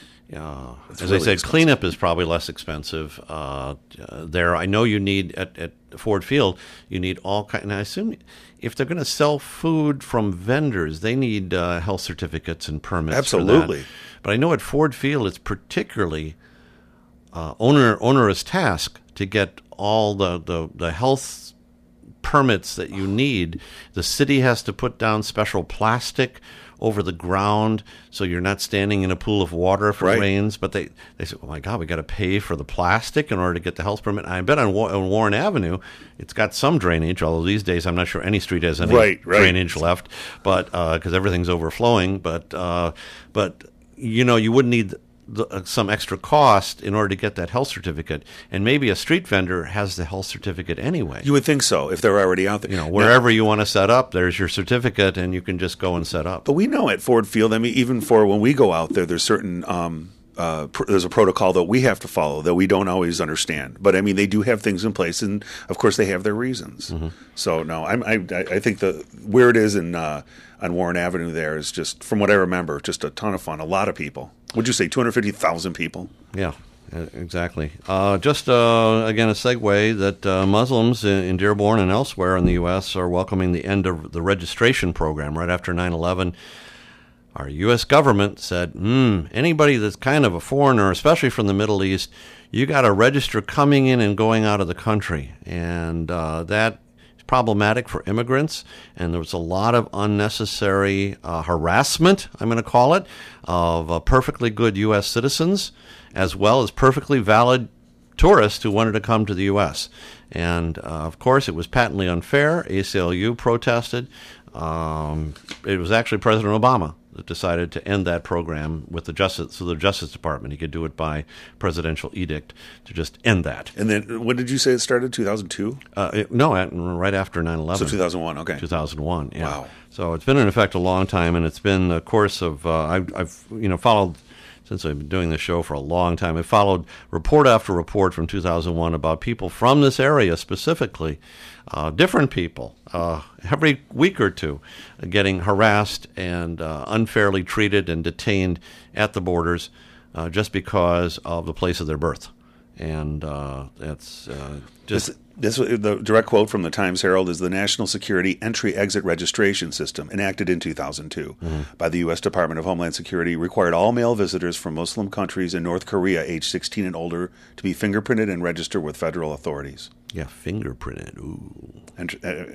C: uh, as
E: really
C: I said,
E: expensive.
C: cleanup is probably less expensive uh, uh, there. I know you need at, at Ford Field, you need all kind. And I assume if they're going to sell food from vendors, they need uh, health certificates and permits.
E: Absolutely.
C: For that. But I know at Ford Field, it's particularly uh, owner onerous task to get all the, the, the health permits that you need. The city has to put down special plastic over the ground so you're not standing in a pool of water if it
E: Right.
C: rains. But they, they say, oh my God, we got to pay for the plastic in order to get the health permit. I bet on, Wa- on Warren Avenue, it's got some drainage, although these days I'm not sure any street has any
E: Right, right.
C: drainage left, but because everything's overflowing. But, uh, but you know, you wouldn't need the, uh, some extra cost in order to get that health certificate. And maybe a street vendor has the health certificate anyway.
E: You would think so if they're already out there.
C: You know,
E: Now-
C: wherever you want to set up, there's your certificate, and you can just go and set up.
E: But we know at Ford Field, I mean, even for when we go out there, there's certain um, uh, pr- there's a protocol that we have to follow that we don't always understand. But I mean, they do have things in place, and of course, they have their reasons.
C: Mm-hmm.
E: So no, I'm, I I think the where it is in uh, on Warren Avenue there is just, from what I remember, just a ton of fun. A lot of people. Would you say two hundred fifty thousand people?
C: Yeah, uh, exactly. Uh, just, uh, again, a segue that uh, Muslims in, in Dearborn and elsewhere in the U S are welcoming the end of the registration program right after nine eleven. Our U S government said, hmm, anybody that's kind of a foreigner, especially from the Middle East, you got to register coming in and going out of the country. And uh, that is problematic for immigrants. And there was a lot of unnecessary uh, harassment, I'm going to call it, of uh, perfectly good U S citizens, as well as perfectly valid tourists who wanted to come to the U S. And, uh, of course, it was patently unfair. A C L U protested. Um, it was actually President Obama that decided to end that program with the Justice, so the Justice Department. He could do it by presidential edict to just end that.
E: And then when did you say it started? two thousand two?
C: Uh, it- no, at, right after nine eleven.
E: So two thousand one. Okay.
C: two thousand one, yeah.
E: Wow.
C: So it's been in effect a long time, and it's been a course of, uh, I've, I've, you know, followed, since I've been doing this show for a long time, I've followed report after report from two thousand one about people from this area specifically, uh, different people, uh, every week or two, uh, getting harassed and uh, unfairly treated and detained at the borders uh, just because of the place of their birth. And uh, that's uh, just...
E: This, this the direct quote from the Times Herald is the National Security Entry-Exit Registration System, enacted in two thousand two
C: Mm-hmm.
E: by the U S Department of Homeland Security, required all male visitors from Muslim countries and North Korea age sixteen and older to be fingerprinted and register with federal authorities.
C: Yeah, fingerprinted. Ooh.
E: And,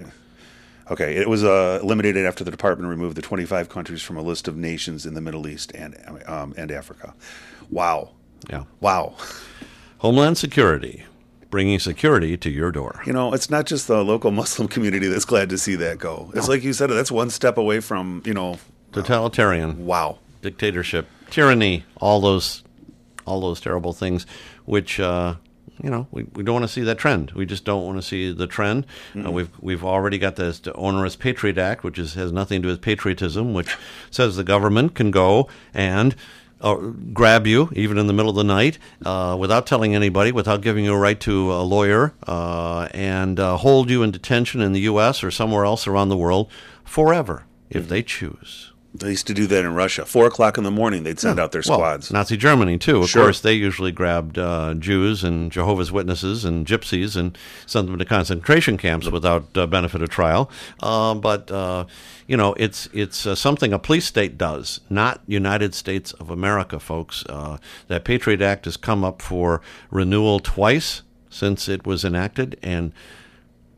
E: uh, okay, it was uh, eliminated after the department removed the twenty-five countries from a list of nations in the Middle East and um, and Africa. Wow.
C: Yeah.
E: Wow.
C: Homeland Security, bringing security to your door.
E: You know, it's not just the local Muslim community that's glad to see that go. It's like you said, that's one step away from, you know,
C: Totalitarian,
E: wow.
C: dictatorship, tyranny, all those, all those terrible things, which uh, you know we, we don't want to see that trend. We just don't want to see the trend. Uh, we've we've already got this onerous Patriot Act, which is, has nothing to do with patriotism, which says the government can go and uh, grab you even in the middle of the night uh, without telling anybody, without giving you a right to a lawyer, uh, and uh, hold you in detention in the U S or somewhere else around the world forever if they choose.
E: They used to do that in Russia. Four o'clock in the morning, they'd send out their
C: Well,
E: squads.
C: Nazi Germany, too. Of
E: Sure.
C: course, they usually grabbed uh, Jews and Jehovah's Witnesses and gypsies and sent them to concentration camps without uh, benefit of trial. Uh, but, uh, you know, it's it's uh, something a police state does, not United States of America, folks. Uh, that Patriot Act has come up for renewal twice since it was enacted, and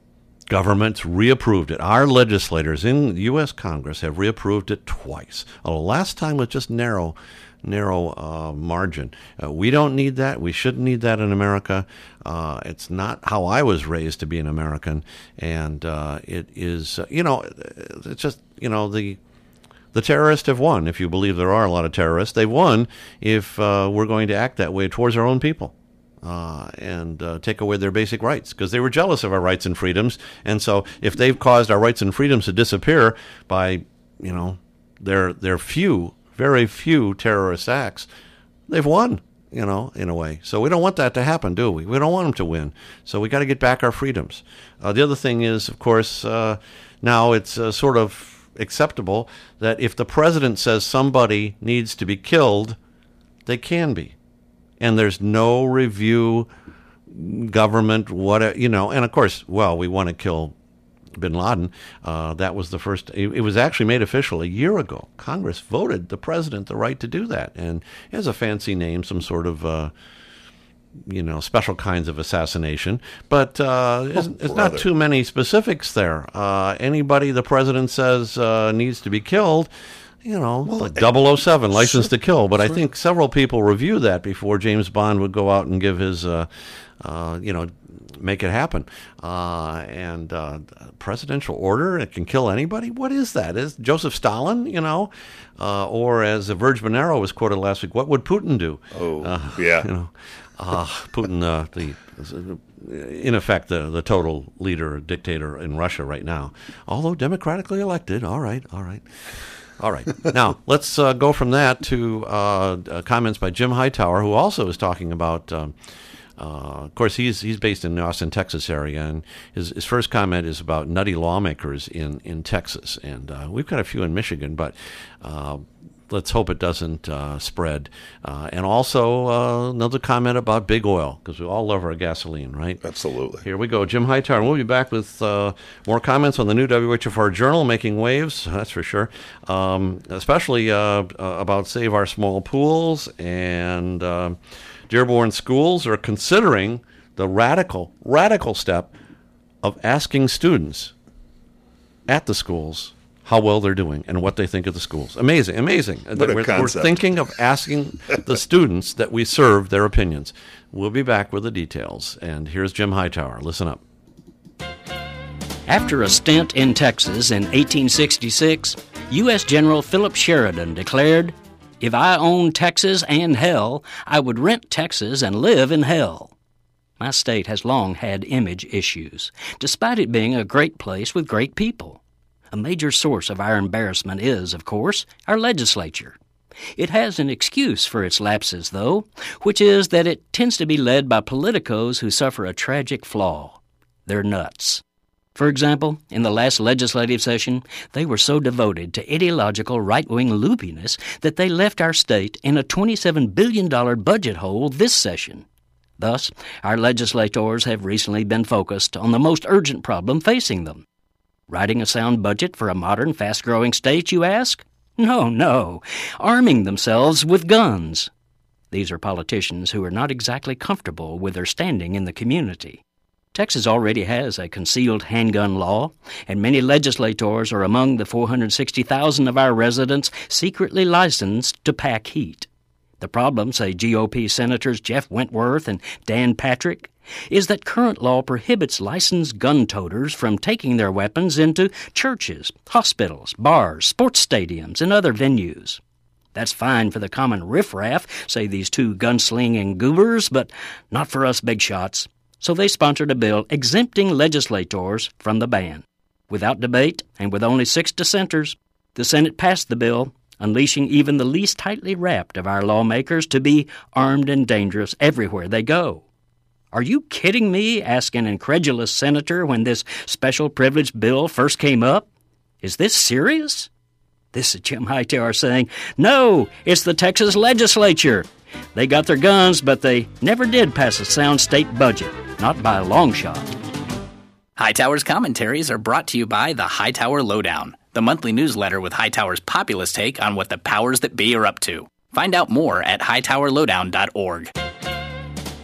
C: government's reapproved it. Our legislators in the U S Congress have reapproved it twice. Oh, last time was just narrow, narrow uh, margin. Uh, we don't need that. We shouldn't need that in America. Uh, it's not how I was raised to be an American, and uh, it is. Uh, you know, it's just you know the. The terrorists have won, if you believe there are a lot of terrorists. They've won if uh, we're going to act that way towards our own people uh, and uh, take away their basic rights, because they were jealous of our rights and freedoms. And so if they've caused our rights and freedoms to disappear by, you know, their their few, very few terrorist acts, they've won, you know, in a way. So we don't want that to happen, do we? We don't want them to win. So we got to get back our freedoms. Uh, the other thing is, of course, uh, now it's uh, sort of acceptable that if the president says somebody needs to be killed, they can be. And there's no review, government, what, you know, and of course, well, we want to kill bin Laden. Uh, that was the first, it, it was actually made official a year ago. Congress voted the president the right to do that. And it has a fancy name, some sort of, uh, you know, special kinds of assassination, but uh, it's, it's not too many specifics there. Uh, anybody the president says uh, needs to be killed, you know, well, like double oh seven, license sure, to kill. But sure. I think several people review that before James Bond would go out and give his, uh, uh, you know, make it happen. Uh, and uh, presidential order, it can kill anybody? What is that? Is Joseph Stalin, you know? Uh, or as Verge Monero was quoted last week, what would Putin do?
E: Oh,
C: uh,
E: yeah.
C: You know. Uh, Putin, uh, the in effect, the, the total leader, dictator in Russia right now, although democratically elected. All right, all right, all right. Now, let's uh, go from that to uh, uh, comments by Jim Hightower, who also is talking about, um, uh, of course, he's he's based in the Austin, Texas area, and his, his first comment is about nutty lawmakers in, in Texas. And uh, we've got a few in Michigan, but uh, let's hope it doesn't uh, spread. Uh, and also uh, another comment about big oil, because we all love our gasoline, right?
E: Absolutely.
C: Here we go. Jim Hightower. We'll be back with uh, more comments on the new W H F R Journal, making waves, that's for sure, um, especially uh, uh, about Save Our Small Pools. And uh, Dearborn schools are considering the radical, radical step of asking students at the schools how well they're doing and what they think of the schools. Amazing, amazing.
E: What a
C: we're,
E: concept.
C: we're thinking of asking the students that we serve their opinions. We'll be back with the details. And here's Jim Hightower. Listen up.
F: After a stint in Texas in eighteen sixty-six, U S General Philip Sheridan declared, "If I owned Texas and hell, I would rent Texas and live in hell." My state has long had image issues, despite it being a great place with great people. A major source of our embarrassment is, of course, our legislature. It has an excuse for its lapses, though, which is that it tends to be led by politicos who suffer a tragic flaw. They're nuts. For example, in the last legislative session, they were so devoted to ideological right-wing loopiness that they left our state in a twenty-seven billion dollars budget hole this session. Thus, our legislators have recently been focused on the most urgent problem facing them. Writing a sound budget for a modern, fast-growing state, you ask? No, no. Arming themselves with guns. These are politicians who are not exactly comfortable with their standing in the community. Texas already has a concealed handgun law, and many legislators are among the four hundred sixty thousand of our residents secretly licensed to pack heat. The problem, say G O P Senators Jeff Wentworth and Dan Patrick, is that current law prohibits licensed gun-toters from taking their weapons into churches, hospitals, bars, sports stadiums, and other venues. That's fine for the common riffraff, say these two gunslinging goobers, but not for us big shots. So they sponsored a bill exempting legislators from the ban. Without debate, and with only six dissenters, the Senate passed the bill, unleashing even the least tightly wrapped of our lawmakers to be armed and dangerous everywhere they go. Are you kidding me? Asked an incredulous senator when this special privilege bill first came up. Is this serious? This is Jim Hightower saying, no, it's the Texas legislature. They got their guns, but they never did pass a sound state budget, not by a long shot.
G: Hightower's commentaries are brought to you by the Hightower Lowdown, the monthly newsletter with Hightower's populist take on what the powers that be are up to. Find out more at hightower lowdown dot org.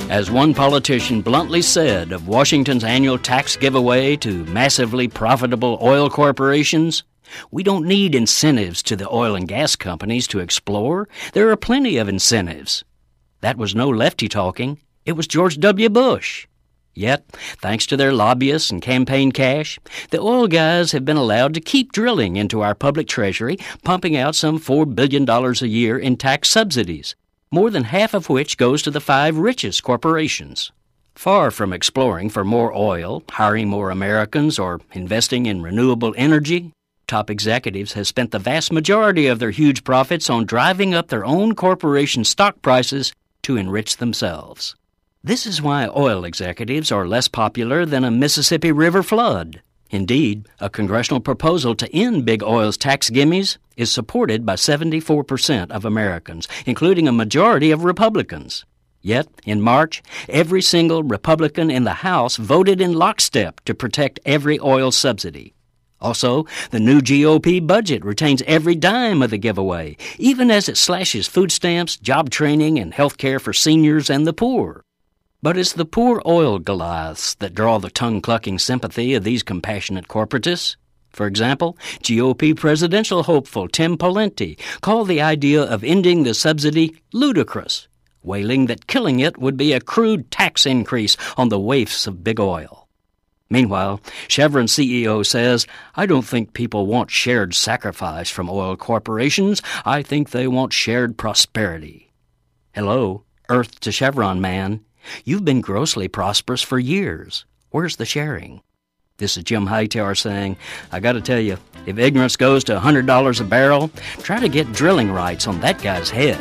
F: As one politician bluntly said of Washington's annual tax giveaway to massively profitable oil corporations, we don't need incentives to the oil and gas companies to explore. There are plenty of incentives. That was no lefty talking. It was George W. Bush. Yet, thanks to their lobbyists and campaign cash, the oil guys have been allowed to keep drilling into our public treasury, pumping out some four billion dollars a year in tax subsidies, more than half of which goes to the five richest corporations. Far from exploring for more oil, hiring more Americans, or investing in renewable energy, top executives have spent the vast majority of their huge profits on driving up their own corporation stock prices to enrich themselves. This is why oil executives are less popular than a Mississippi River flood. Indeed, a congressional proposal to end big oil's tax gimmies is supported by seventy-four percent of Americans, including a majority of Republicans. Yet, in March, every single Republican in the House voted in lockstep to protect every oil subsidy. Also, the new G O P budget retains every dime of the giveaway, even as it slashes food stamps, job training, and health care for seniors and the poor. But it's the poor oil Goliaths that draw the tongue-clucking sympathy of these compassionate corporatists. For example, G O P presidential hopeful Tim Pawlenty called the idea of ending the subsidy ludicrous, wailing that killing it would be a crude tax increase on the waifs of big oil. Meanwhile, Chevron C E O says, "I don't think people want shared sacrifice from oil corporations. I think they want shared prosperity." Hello, Earth to Chevron man. You've been grossly prosperous for years. Where's the sharing? This is Jim Hightower saying, I gotta tell you, if ignorance goes to one hundred dollars a barrel, try to get drilling rights on that guy's head.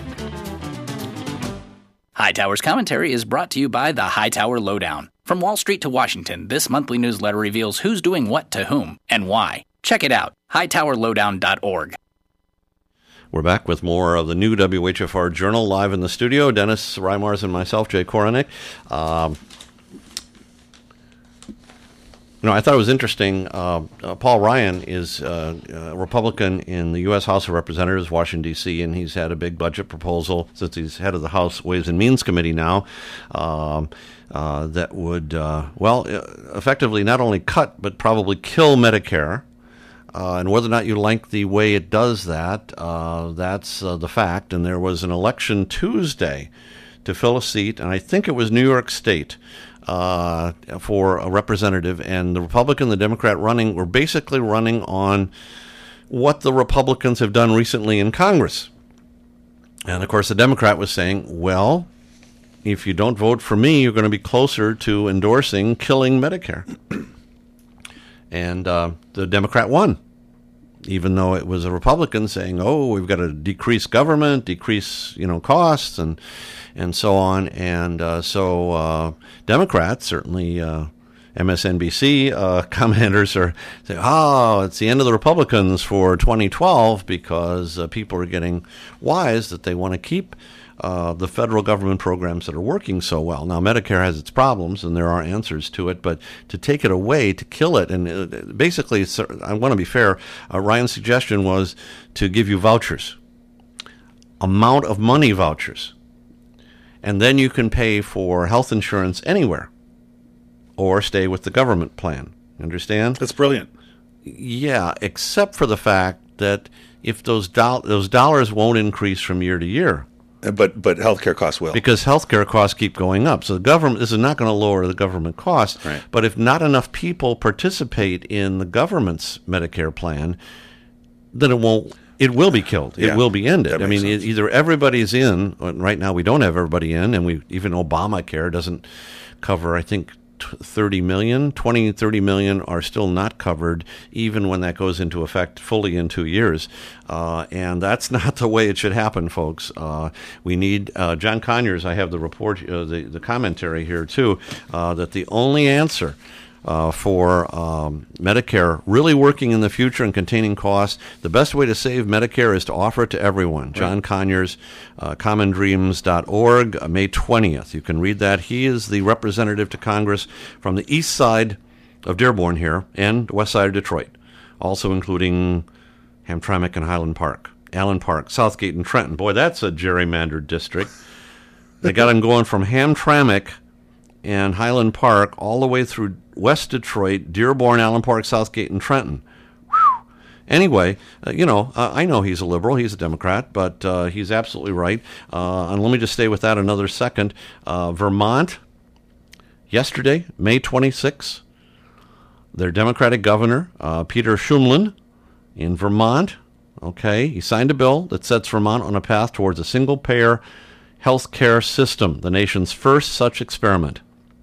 G: Hightower's commentary is brought to you by the Hightower Lowdown. From Wall Street to Washington, this monthly newsletter reveals who's doing what to whom and why. Check it out, hightower lowdown dot org.
C: We're back with more of the new W H F R Journal live in the studio. Dennis Reimars and myself, Jay Koronick. Um, you know, I thought it was interesting. Uh, uh, Paul Ryan is uh, a Republican in the U S House of Representatives, Washington, D C, and he's had a big budget proposal since he's head of the House Ways and Means Committee now um, uh, that would, uh, well, effectively not only cut but probably kill Medicare. Uh, and whether or not you like the way it does that, uh, that's uh, the fact. And there was an election Tuesday to fill a seat, and I think it was New York State, uh, for a representative. And the Republican and the Democrat running were basically running on what the Republicans have done recently in Congress. And, of course, the Democrat was saying, well, if you don't vote for me, you're going to be closer to endorsing killing Medicare. And uh, the Democrat won, even though it was a Republican saying, "Oh, we've got to decrease government, decrease you know costs, and and so on." And uh, so uh, Democrats, certainly uh, M S N B C uh, commenters, are saying, "Oh, it's the end of the Republicans for twenty twelve because uh, people are getting wise that they want to keep Uh, the federal government programs that are working so well." Now, Medicare has its problems, and there are answers to it, but to take it away, to kill it, and uh, basically, I want to be fair, uh, Ryan's suggestion was to give you vouchers, amount of money vouchers, and then you can pay for health insurance anywhere or stay with the government plan. Understand?
E: That's brilliant.
C: Yeah, except for the fact that if those do- those dollars won't increase from year to year.
E: But but healthcare costs will.
C: Because healthcare costs keep going up. So the government, this is not going to lower the government costs.
E: Right.
C: But if not enough people participate in the government's Medicare plan, then it won't. It will be killed. It
E: Yeah,
C: will be ended.
E: that
C: I
E: makes
C: mean,
E: sense.
C: e- either everybody's in. Right now, we don't have everybody in, and we even Obamacare doesn't cover, I think, thirty million, twenty, thirty million are still not covered, even when that goes into effect fully in two years. Uh, and that's not the way it should happen, folks. Uh, we need, uh, John Conyers, I have the report, uh, the, the commentary here too, uh, that the only answer Uh, for um, Medicare really working in the future and containing costs, the best way to save Medicare is to offer it to everyone. Right. John Conyers, uh, common dreams dot org, uh, May twentieth. You can read that. He is the representative to Congress from the east side of Dearborn here and west side of Detroit, also including Hamtramck and Highland Park, Allen Park, Southgate, and Trenton. Boy, that's a gerrymandered district. They got them going from Hamtramck and Highland Park all the way through West Detroit, Dearborn, Allen Park, Southgate, and Trenton. Whew. Anyway, uh, you know, uh, I know he's a liberal, he's a Democrat, but uh, he's absolutely right. Uh, and let me just stay with that another second. Uh, Vermont, yesterday, May twenty-sixth, their Democratic governor, uh, Peter Shumlin, in Vermont, okay, he signed a bill that sets Vermont on a path towards a single-payer health care system, the nation's first such experiment.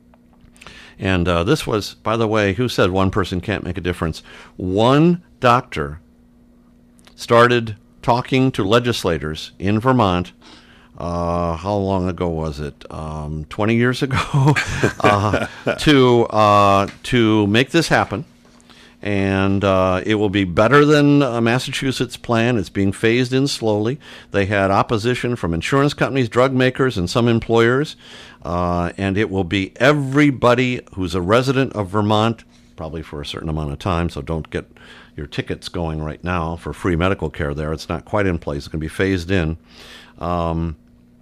C: And uh, this was, by the way, who said one person can't make a difference? One doctor started talking to legislators in Vermont. Uh, how long ago was it? Um, twenty years ago, uh, to uh, to make this happen. And uh, it will be better than uh, Massachusetts' plan. It's being phased in slowly. They had opposition from insurance companies, drug makers, and some employers. Uh, and it will be everybody who's a resident of Vermont, probably for a certain amount of time, so don't get your tickets going right now for free medical care there. It's not quite in place. It's going to be phased in. Um,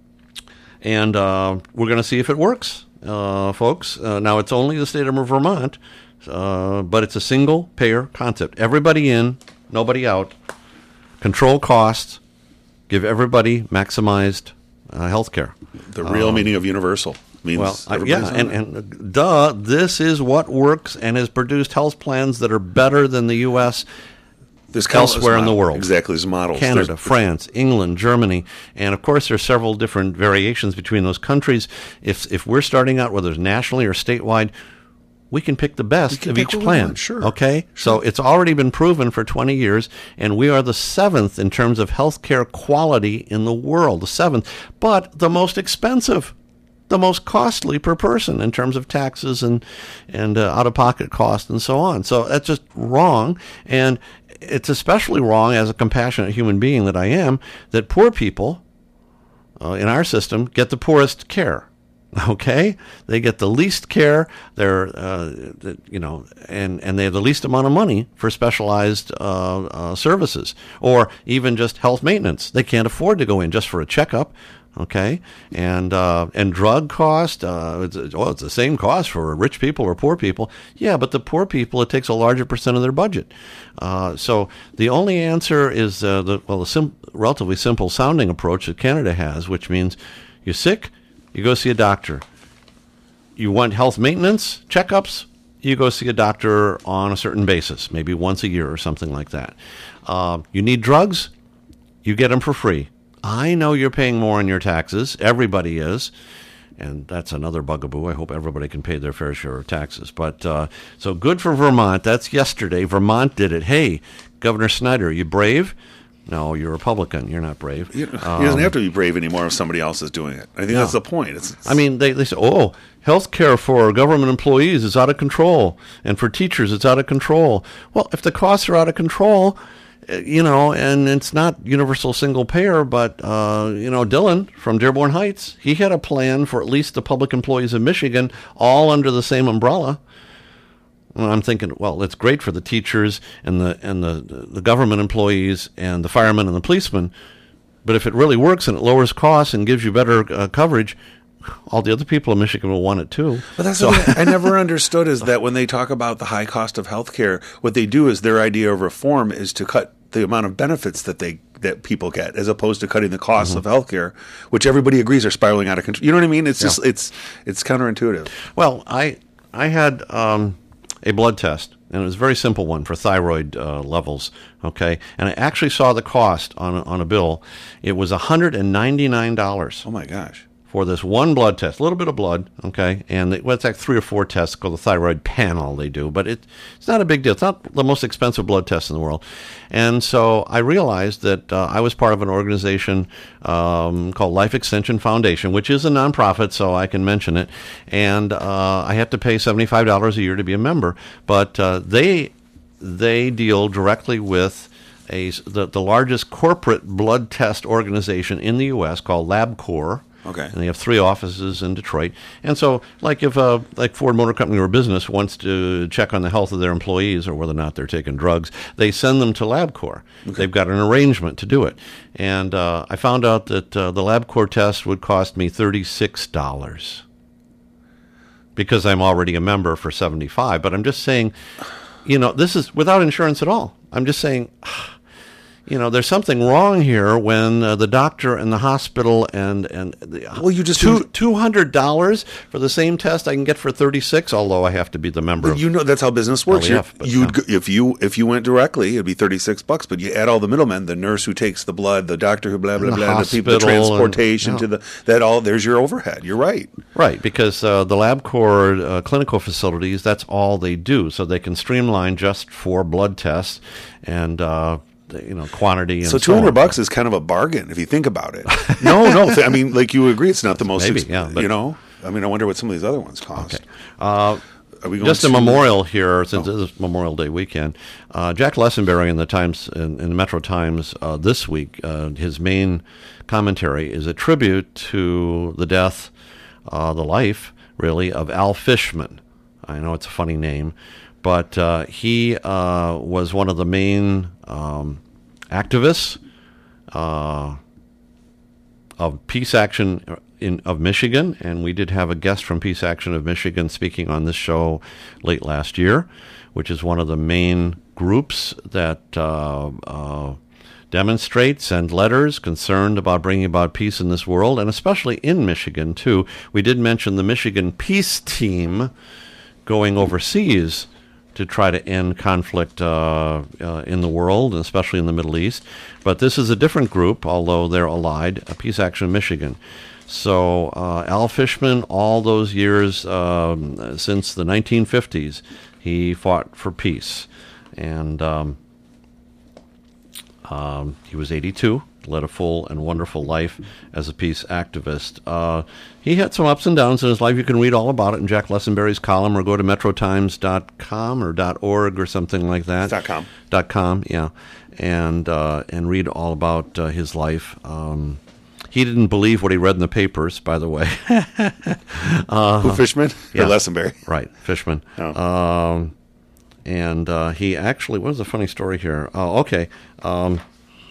C: and uh, we're going to see if it works, uh, folks. Uh, now, it's only the state of Vermont. Uh, but it's a single-payer concept. Everybody in, nobody out. Control costs. Give everybody maximized uh, health care.
E: The real um, meaning of universal means
C: well, I, yeah, and, and duh, this is what works and has produced health plans that are better than the U S
E: There's
C: elsewhere in the world.
E: Exactly, as models.
C: Canada,
E: There's,
C: France, England, Germany, and of course there's several different variations between those countries. If if we're starting out, whether it's nationally or statewide, we can pick the best of each plan.
E: Sure.
C: Okay? Sure. So it's already been proven for twenty years, and we are the seventh in terms of healthcare quality in the world, the seventh, but the most expensive, the most costly per person in terms of taxes and, and uh, out-of-pocket costs and so on. So that's just wrong, and it's especially wrong as a compassionate human being that I am, that poor people uh, in our system get the poorest care. Okay, they get the least care. They're, uh, you know, and, and they have the least amount of money for specialized uh, uh, services, or even just health maintenance. They can't afford to go in just for a checkup. Okay, and uh, and drug cost. Uh, it's, well, it's the same cost for rich people or poor people. Yeah, but the poor people, it takes a larger percent of their budget. Uh, so the only answer is uh, the well, the sim- relatively simple sounding approach that Canada has, which means you're sick. You go see a doctor. You want health maintenance checkups? You go see a doctor on a certain basis, maybe once a year or something like that. Uh, you need drugs? You get them for free. I know you're paying more in your taxes. Everybody is. And that's another bugaboo. I hope everybody can pay their fair share of taxes. But uh, so good for Vermont. That's yesterday. Vermont did it. Hey, Governor Snyder, are you brave? No, you're a Republican. You're not brave.
E: He
C: um,
E: doesn't have to be brave anymore if somebody else is doing it. I think
C: no.
E: that's the point. It's, it's,
C: I mean, they, they say, oh, health care for government employees is out of control, and for teachers it's out of control. Well, if the costs are out of control, you know, and it's not universal single payer, but, uh, you know, Dylan from Dearborn Heights, he had a plan for at least the public employees of Michigan, all under the same umbrella. And I'm thinking, well, it's great for the teachers and the and the, the government employees and the firemen and the policemen, but if it really works and it lowers costs and gives you better uh, coverage, all the other people in Michigan will want it too.
E: But that's
C: so,
E: what I never understood is that when they talk about the high cost of health care, what they do is their idea of reform is to cut the amount of benefits that they that people get, as opposed to cutting the costs mm-hmm. of healthcare, which everybody agrees are spiraling out of control. You know what I mean? It's yeah. just it's it's counterintuitive.
C: Well, I I had. Um, a blood test, and it was a very simple one for thyroid uh, levels, okay? And I actually saw the cost on a, on a bill. It was one hundred ninety-nine dollars.
E: Oh, my gosh.
C: For this one blood test, a little bit of blood, okay? And they, well, it's like three or four tests called the thyroid panel they do, but it, it's not a big deal. It's not the most expensive blood test in the world. And so I realized that uh, I was part of an organization um, called Life Extension Foundation, which is a nonprofit, so I can mention it. And uh, I have to pay seventy-five dollars a year to be a member. But uh, they they deal directly with a, the, the largest corporate blood test organization in the U S called LabCorp.
E: Okay.
C: And they have three offices in Detroit. And so, like if uh, like Ford Motor Company or a business wants to check on the health of their employees or whether or not they're taking drugs, they send them to LabCorp. Okay. They've got an arrangement to do it. And uh, I found out that uh, the LabCorp test would cost me thirty-six dollars because I'm already a member for seventy-five dollars. But I'm just saying, you know, this is without insurance at all. I'm just saying, you know, there's something wrong here when uh, the doctor and the hospital and and the,
E: well, you just
C: two two hundred dollars for the same test I can get for thirty six. Although I have to be the member.
E: But
C: of
E: you know that's how business works.
C: L E F, but,
E: You'd
C: yeah.
E: go, if you if you went directly, it'd be thirty six bucks. But you add all the middlemen, the nurse who takes the blood, the doctor who blah blah
C: And the
E: blah, the people, the
C: hospital
E: transportation
C: and, yeah.
E: to the that all. There's your overhead. You're right.
C: Right, because uh, the LabCorp uh, clinical facilities, that's all they do, so they can streamline just for blood tests and. Uh, You know, quantity and
E: so two
C: so
E: hundred
C: on.
E: bucks is kind of a bargain if you think about it. No, no, I mean, like you agree, it's not the most.
C: Maybe,
E: exp-
C: yeah, but-
E: you know, I mean, I wonder what some of these other ones cost.
C: Okay. Uh,
E: Are we going
C: just a
E: to-
C: memorial here, since
E: Oh.
C: this is Memorial Day weekend. Uh, Jack Lessenberry in the Times, in, in the Metro Times uh, this week, uh, his main commentary is a tribute to the death, uh, the life, really, of Al Fishman. I know it's a funny name, but uh, he uh, was one of the main um, activists uh, of Peace Action in of Michigan, and we did have a guest from Peace Action of Michigan speaking on this show late last year, which is one of the main groups that uh, uh, demonstrate, send letters concerned about bringing about peace in this world, and especially in Michigan, too. We did mention the Michigan Peace Team going overseas to try to end conflict uh, uh, in the world, and especially in the Middle East. But this is a different group, although they're allied, uh, Peace Action Michigan. So uh, Al Fishman, all those years um, since the nineteen fifties, he fought for peace. And um, um, he was eighty-two, led a full and wonderful life as a peace activist. Uh, he had some ups and downs in his life. You can read all about it in Jack Lessenberry's column, or go to metro times dot com or .org or something like that.
E: Dot com.
C: Dot com, yeah. And, uh, and read all about uh, his life. Um, he didn't believe what he read in the papers, by the way. uh,
E: Who, Fishman?
C: yeah.
E: Or Lessenberry?
C: Right, Fishman.
E: Oh.
C: Um, and uh, he actually, what was a funny story here? Oh, okay. Um,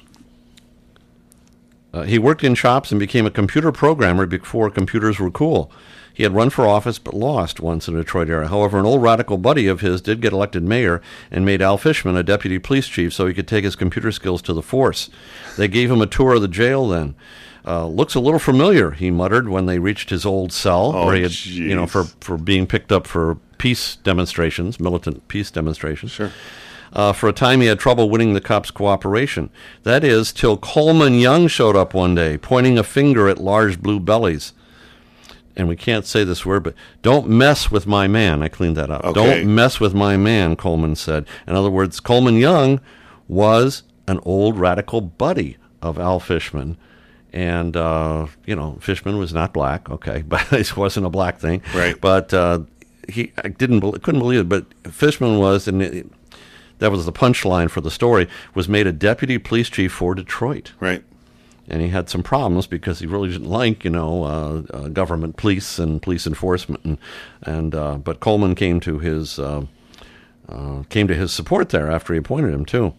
C: uh, he worked in shops and became a computer programmer before computers were cool. He had run for office but lost once in the Detroit area. However, an old radical buddy of his did get elected mayor and made Al Fishman a deputy police chief so he could take his computer skills to the force. They gave him a tour of the jail then. Uh, looks a little familiar, he muttered when they reached his old cell,
E: Oh,
C: where he had,
E: jeez.
C: you know, for, for being picked up for peace demonstrations, militant peace demonstrations.
E: Sure.
C: Uh, for a time, he had trouble winning the cops' cooperation. That is, till Coleman Young showed up one day, pointing a finger at large blue bellies. And we can't say this word, but don't mess with my man. I cleaned that up.
E: Okay.
C: Don't mess with my man, Coleman said. In other words, Coleman Young was an old radical buddy of Al Fishman. And, uh, you know, Fishman was not black, okay, but it wasn't a black thing.
E: Right.
C: But uh, he I didn't, couldn't believe it, but Fishman was, and it, that was the punchline for the story, was made a deputy police chief for Detroit.
E: Right.
C: And he had some problems because he really didn't like, you know, uh, uh, government police and police enforcement, and and uh, but Coleman came to his uh, uh, came to his support there after he appointed him too.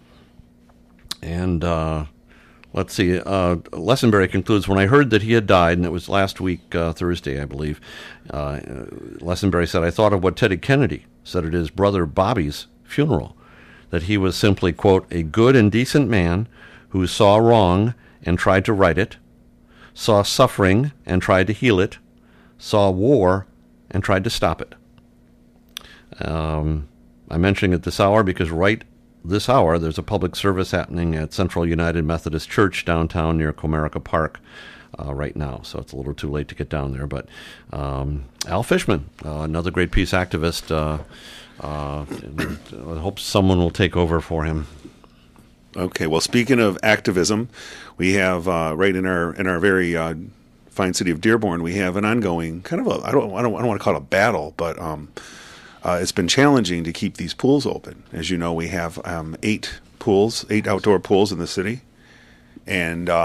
C: And uh, let's see, uh, Lessenberry concludes, when I heard that he had died, and it was last week uh, Thursday, I believe. Uh, Lessenberry said, I thought of what Teddy Kennedy said at his brother Bobby's funeral, that he was simply, quote, a good and decent man who saw wrong and tried to right it, saw suffering and tried to heal it, saw war and tried to stop it. Um, I'm mentioning it this hour because right this hour there's a public service happening at Central United Methodist Church downtown near Comerica Park uh, right now, so it's a little too late to get down there. But um, Al Fishman, uh, another great peace activist, uh, uh, I hope someone will take over for him.
E: Okay. Well, speaking of activism, we have uh, right in our in our very uh, fine city of Dearborn, we have an ongoing kind of a I don't I don't I don't want to call it a battle, but um, uh, it's been challenging to keep these pools open. As you know, we have um, eight pools, eight outdoor pools in the city, and um,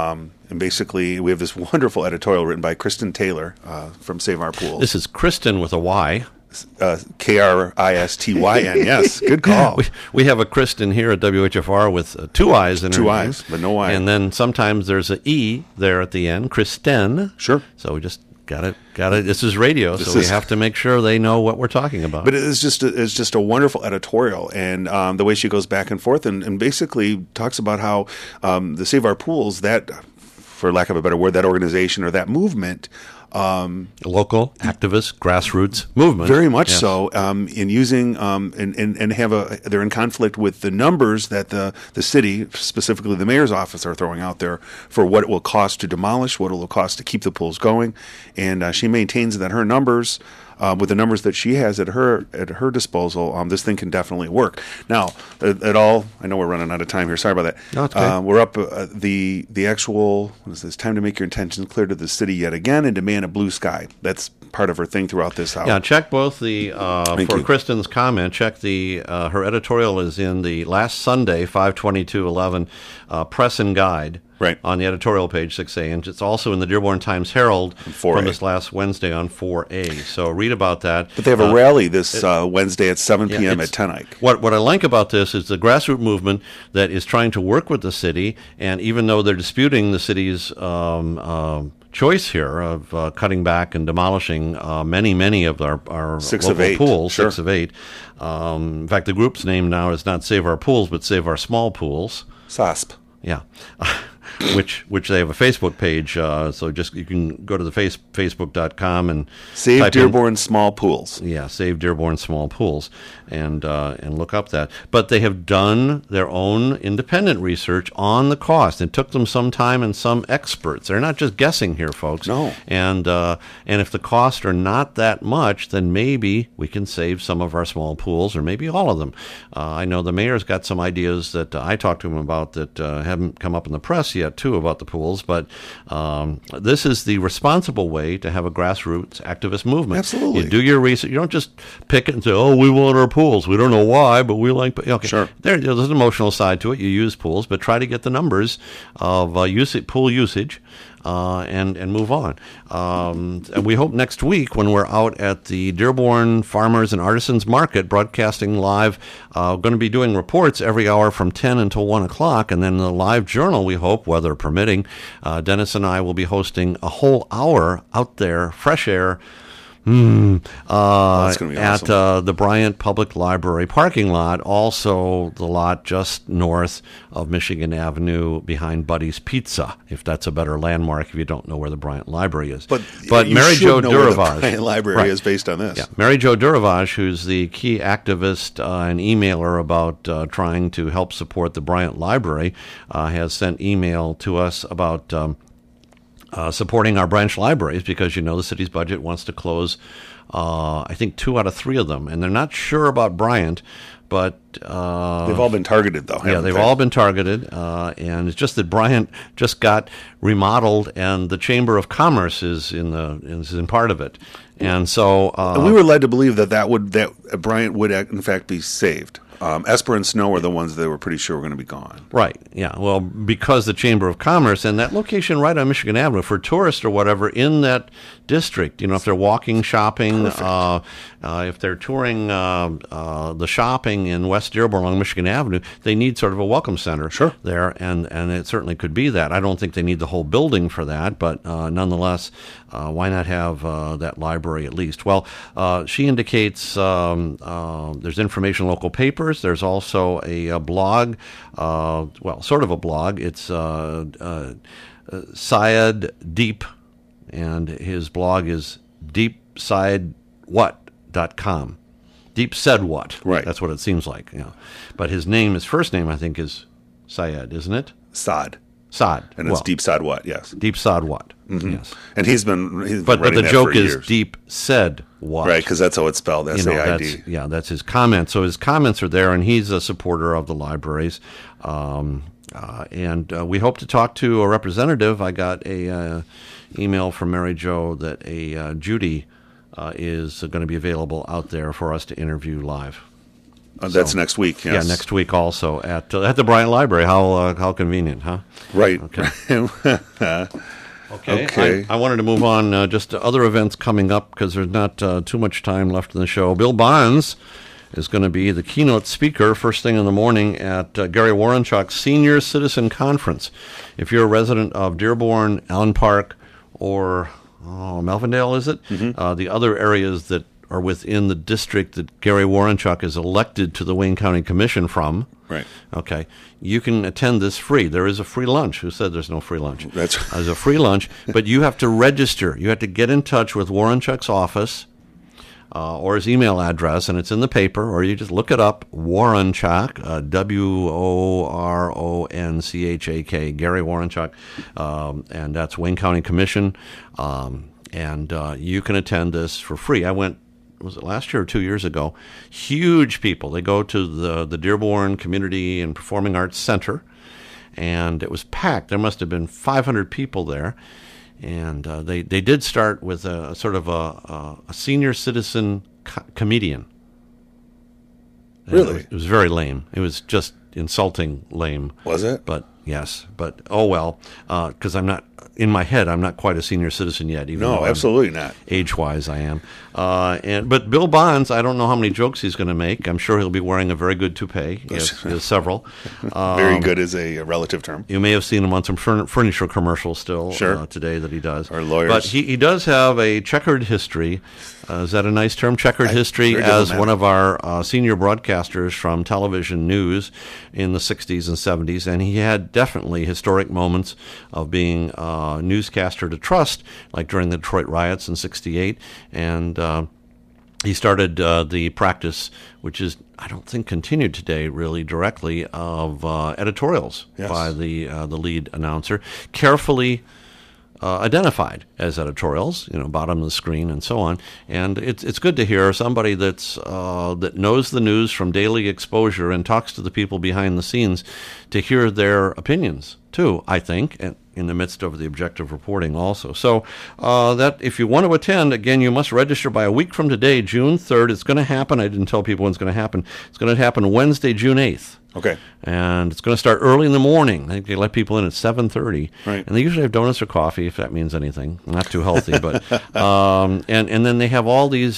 E: and basically, we have this wonderful editorial written by Kristen Taylor uh, from Save Our Pools.
C: This is Kristen with a Y.
E: Uh, K R I S T Y N, yes. Good call.
C: We, we have a Kristen here at W H F R with uh, two I's in her
E: Two
C: name.
E: I's, but no Y.
C: And then sometimes there's an E there at the end, Kristen.
E: Sure.
C: So we just got it, got it. This is radio,
E: This
C: so
E: is-
C: we have to make sure they know what we're talking about.
E: But it is just a, it's just a wonderful editorial, and um, the way she goes back and forth, and, and basically talks about how um, the Save Our Pools, that, for lack of a better word, that organization or that movement, um,
C: local activist grassroots movement,
E: very much
C: Yes.
E: so, um, in using um, and, and and have a they're in conflict with the numbers that the the city, specifically the mayor's office, are throwing out there for what it will cost to demolish, what it will cost to keep the pools going, and uh, she maintains that her numbers. Uh, with the numbers that she has at her at her disposal, um, this thing can definitely work. Now, at, at all, I know we're running out of time here. Sorry about that.
C: No, it's okay.
E: Uh, we're up uh, the the actual. What is this? Time to make your intentions clear to the city yet again and demand a blue sky. That's part of her thing throughout this hour.
C: Yeah, check both the uh,
E: Thank
C: for
E: you.
C: Kristen's comment. Check the uh, her editorial is in the last Sunday, five twenty-two eleven uh, Press and Guide.
E: Right.
C: On the editorial page, six A, and it's also in the Dearborn Times Herald
E: four A.
C: from this last Wednesday on four A. So read about that.
E: But they have a
C: Uh,
E: rally this uh, Wednesday at seven
C: Yeah,
E: p.m.
C: it's-
E: at Ten Eyck.
C: What what I like about this is the grassroots movement that is trying to work with the city, and even though they're disputing the city's um, um, choice here of uh, cutting back and demolishing uh, many, many of our, our
E: Six
C: local
E: of eight,
C: pools,
E: sure.
C: six of eight. Um, in fact, the group's name now is not Save Our Pools, but Save Our Small Pools.
E: S A S P.
C: Yeah, which which they have a Facebook page, uh, so just you can go to the face facebook dot com and
E: Save
C: type in-
E: Dearborn Small Pools.
C: yeah, Save Dearborn Small Pools, and uh, and look up that. But they have done their own independent research on the cost. It took them some time and some experts. They're not just guessing here, folks.
E: No.
C: And uh, and if the costs are not that much, then maybe we can save some of our small pools, or maybe all of them. Uh, I know the mayor's got some ideas that uh, I talked to him about that uh, haven't come up in the press yet, too, about the pools. But um, this is the responsible way to have a grassroots activist movement.
E: Absolutely.
C: You do your research. You don't just pick it and say, "Oh, we want our pools. We don't know why, but we like." Okay,
E: Sure.
C: There, there's an emotional side to it. You use pools, but try to get the numbers of uh, usage, pool usage, uh, and and move on. Um, and we hope next week, when we're out at the Dearborn Farmers and Artisans Market, broadcasting live, uh, going to be doing reports every hour from ten until one o'clock, and then the live journal. We hope, weather permitting, uh, Dennis and I will be hosting a whole hour out there, fresh air. Hmm. Uh,
E: that's gonna be
C: at
E: awesome.
C: uh, the Bryant Public Library parking lot, also the lot just north of Michigan Avenue behind Buddy's Pizza, if that's a better landmark if you don't know where the Bryant Library is.
E: But,
C: but
E: you
C: Mary
E: should
C: Jo
E: know where the
C: Duravage,
E: Bryant Library
C: Right.
E: is based on this.
C: Yeah, Mary Jo Duravage, who's the key activist uh, and emailer about uh, trying to help support the Bryant Library, uh, has sent email to us about um, uh, supporting our branch libraries because, you know, the city's budget wants to close, uh, I think, two out of three of them. And they're not sure about Bryant, but... Uh,
E: They've all been targeted, though.
C: yeah,
E: haven't
C: they've
E: they?
C: all been targeted, uh, and it's just that Bryant just got remodeled, and the Chamber of Commerce is in the is in part of it, and so uh,
E: And we were led to believe that that would that Bryant would in fact be saved. Um, Esper and Snow were the ones that were pretty sure were going to be gone.
C: Right, yeah. Well, because the Chamber of Commerce and that location right on Michigan Avenue for tourists or whatever in that district, you know, if they're walking, shopping, uh, uh, if they're touring uh, uh, the shopping in West Dearborn along Michigan Avenue, they need sort of a welcome center
E: Sure.
C: there, and, and it certainly could be that. I don't think they need the whole building for that, but uh, nonetheless, uh, why not have uh, that library at least? Well, uh, she indicates um, uh, there's information in local papers. There's also a, a blog, uh, well, sort of a blog. It's uh, uh, uh, Syed Deep, and his blog is deep side what dot com. Deep said what?
E: Right.
C: That's what it seems like. Yeah. But his name, his first name, I think, is Syed, isn't it?
E: Sod.
C: Sod.
E: And it's
C: well,
E: Deep Sod what, yes.
C: Deep Sod what? Yes.
E: And he's been he's been
C: But, but
E: writing
C: the
E: that
C: joke
E: for
C: is
E: years.
C: Deep said what?
E: Right, because that's how it's spelled,
C: You
E: S
C: know,
E: A I
C: that's,
E: D.
C: yeah, that's his comment. So his comments are there, and he's a supporter of the libraries. Um, uh, and uh, we hope to talk to a representative. I got a uh, email from Mary Jo that a uh, Judy uh, is going to be available out there for us to interview live.
E: Uh, that's
C: So-
E: next week. Yes.
C: Yeah, next week also at uh, at the Bryant Library. How uh, how convenient, huh?
E: Right.
C: Okay.
E: Okay.
C: Okay. I, I wanted to move on uh, just to other events coming up because there's not uh, too much time left in the show. Bill Bonds is going to be the keynote speaker first thing in the morning at uh, Gary Warrenchuk's Senior Citizen Conference. If you're a resident of Dearborn, Allen Park, or oh, Melvindale, is it? Uh, the other areas that are within the district that Gary Warrenchuk is elected to the Wayne County Commission from.
E: Right.
C: Okay. You can attend this free. There is a free lunch. Who said there's no free lunch?
E: That's
C: There's a free lunch, but you have to register. You have to get in touch with Warrenchuk's office uh, or his email address, and it's in the paper, or you just look it up, Warrenchuk, uh, W O R O N C H A K, Gary Warrenchuk, um, and that's Wayne County Commission, um, and uh, you can attend this for free. I went was it last year or two years ago? Huge people. They go to the, the Dearborn Community and Performing Arts Center, and it was packed. There must have been five hundred people there, and uh, they, they did start with a sort of a, a, a senior citizen co- comedian. And
E: Really?
C: It was, it was very lame. It was just insulting lame.
E: Was it?
C: But yes, but oh well, because I'm not, in my head, I'm not quite a senior citizen yet. Even though
E: No,
C: I'm-
E: absolutely not.
C: Age-wise, I am. Uh, and but Bill Bonds, I don't know how many jokes he's going to make. I'm sure he'll be wearing a very good toupee. He has, he has several. Um,
E: Very good is a, a relative term.
C: You may have seen him on some furn- furniture commercials still
E: Sure.
C: uh, today that he does.
E: Or lawyers.
C: But he, he does have a checkered history. Uh, is that a nice term? Checkered history
E: very
C: as
E: diplomatic.
C: one of our uh, senior broadcasters from television news in the sixties and seventies. And he had definitely historic moments of being a newscaster to trust, like during the Detroit riots in sixty-eight. And uh, he started uh, the practice, which is, I don't think, continued today really directly, of uh, editorials
E: Yes.
C: by the uh, the lead announcer, carefully uh, identified as editorials, you know, bottom of the screen and so on. And it's it's good to hear somebody that's uh, that knows the news from daily exposure and talks to the people behind the scenes to hear their opinions too, I think, and in the midst of the objective reporting also. So uh, that if you want to attend, again, you must register by a week from today, June third. It's going to happen. I didn't tell people when it's going to happen. It's going to happen Wednesday, June eighth.
E: Okay.
C: And it's going to start early in the morning. I think they let people in at seven thirty.
E: Right.
C: And they usually have donuts or coffee, if that means anything. Not too healthy, but... Um, and, and then they have all these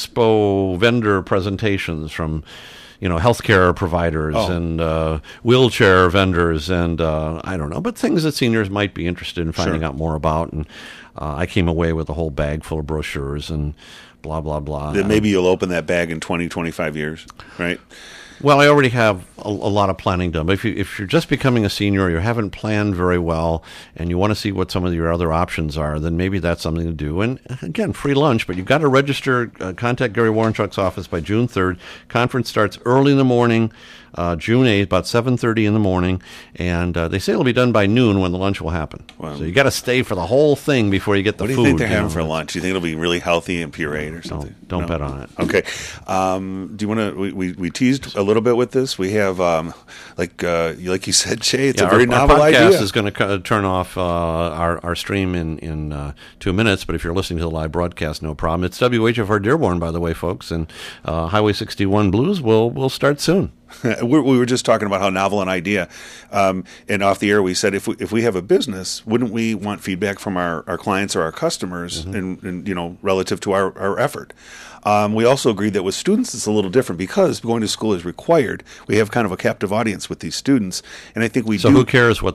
C: expo vendor presentations from... you know, healthcare providers
E: Oh.
C: and uh, wheelchair vendors and, uh, I don't know, but things that seniors might be interested in finding
E: Sure.
C: out more about. And uh, I came away with a whole bag full of brochures and blah, blah, blah.
E: Then maybe you'll open that bag in twenty, twenty-five years, right?
C: Well, I already have a, a lot of planning done. But if, you, if you're just becoming a senior, or you haven't planned very well, and you want to see what some of your other options are, then maybe that's something to do. And again, free lunch, but you've got to register. Uh, contact Gary Warrenchuk's office by June third. Conference starts early in the morning, uh, June eighth, about seven thirty in the morning, and uh, they say it'll be done by noon when the lunch will happen.
E: Wow.
C: So you got to stay for the whole thing before you get the
E: What do
C: food.
E: you think they're
C: you
E: having
C: know.
E: for lunch? Do you think it'll be really healthy and pureed or something?
C: don't bet on it.
E: Okay. Um, do you want to? We, we, we teased a little bit with this. We have, um, like uh, like you said, Jay. It's
C: Yeah,
E: a very
C: our, our
E: novel
C: podcast
E: idea.
C: is going to turn off uh, our, our stream in, in uh, two minutes, but if you're listening to the live broadcast, no problem. It's W H F R Dearborn, by the way, folks, and uh, Highway sixty-one Blues will will start soon.
E: we we were just talking about how novel an idea, um, and off the air we said if we if we have a business, wouldn't we want feedback from our, our clients or our customers,
C: Mm-hmm.
E: and, and you know relative to our, our effort. Um, we also agreed that with students it's a little different because going to school is required. We have kind of a captive audience with these students, and I think we
C: So
E: do.
C: who cares what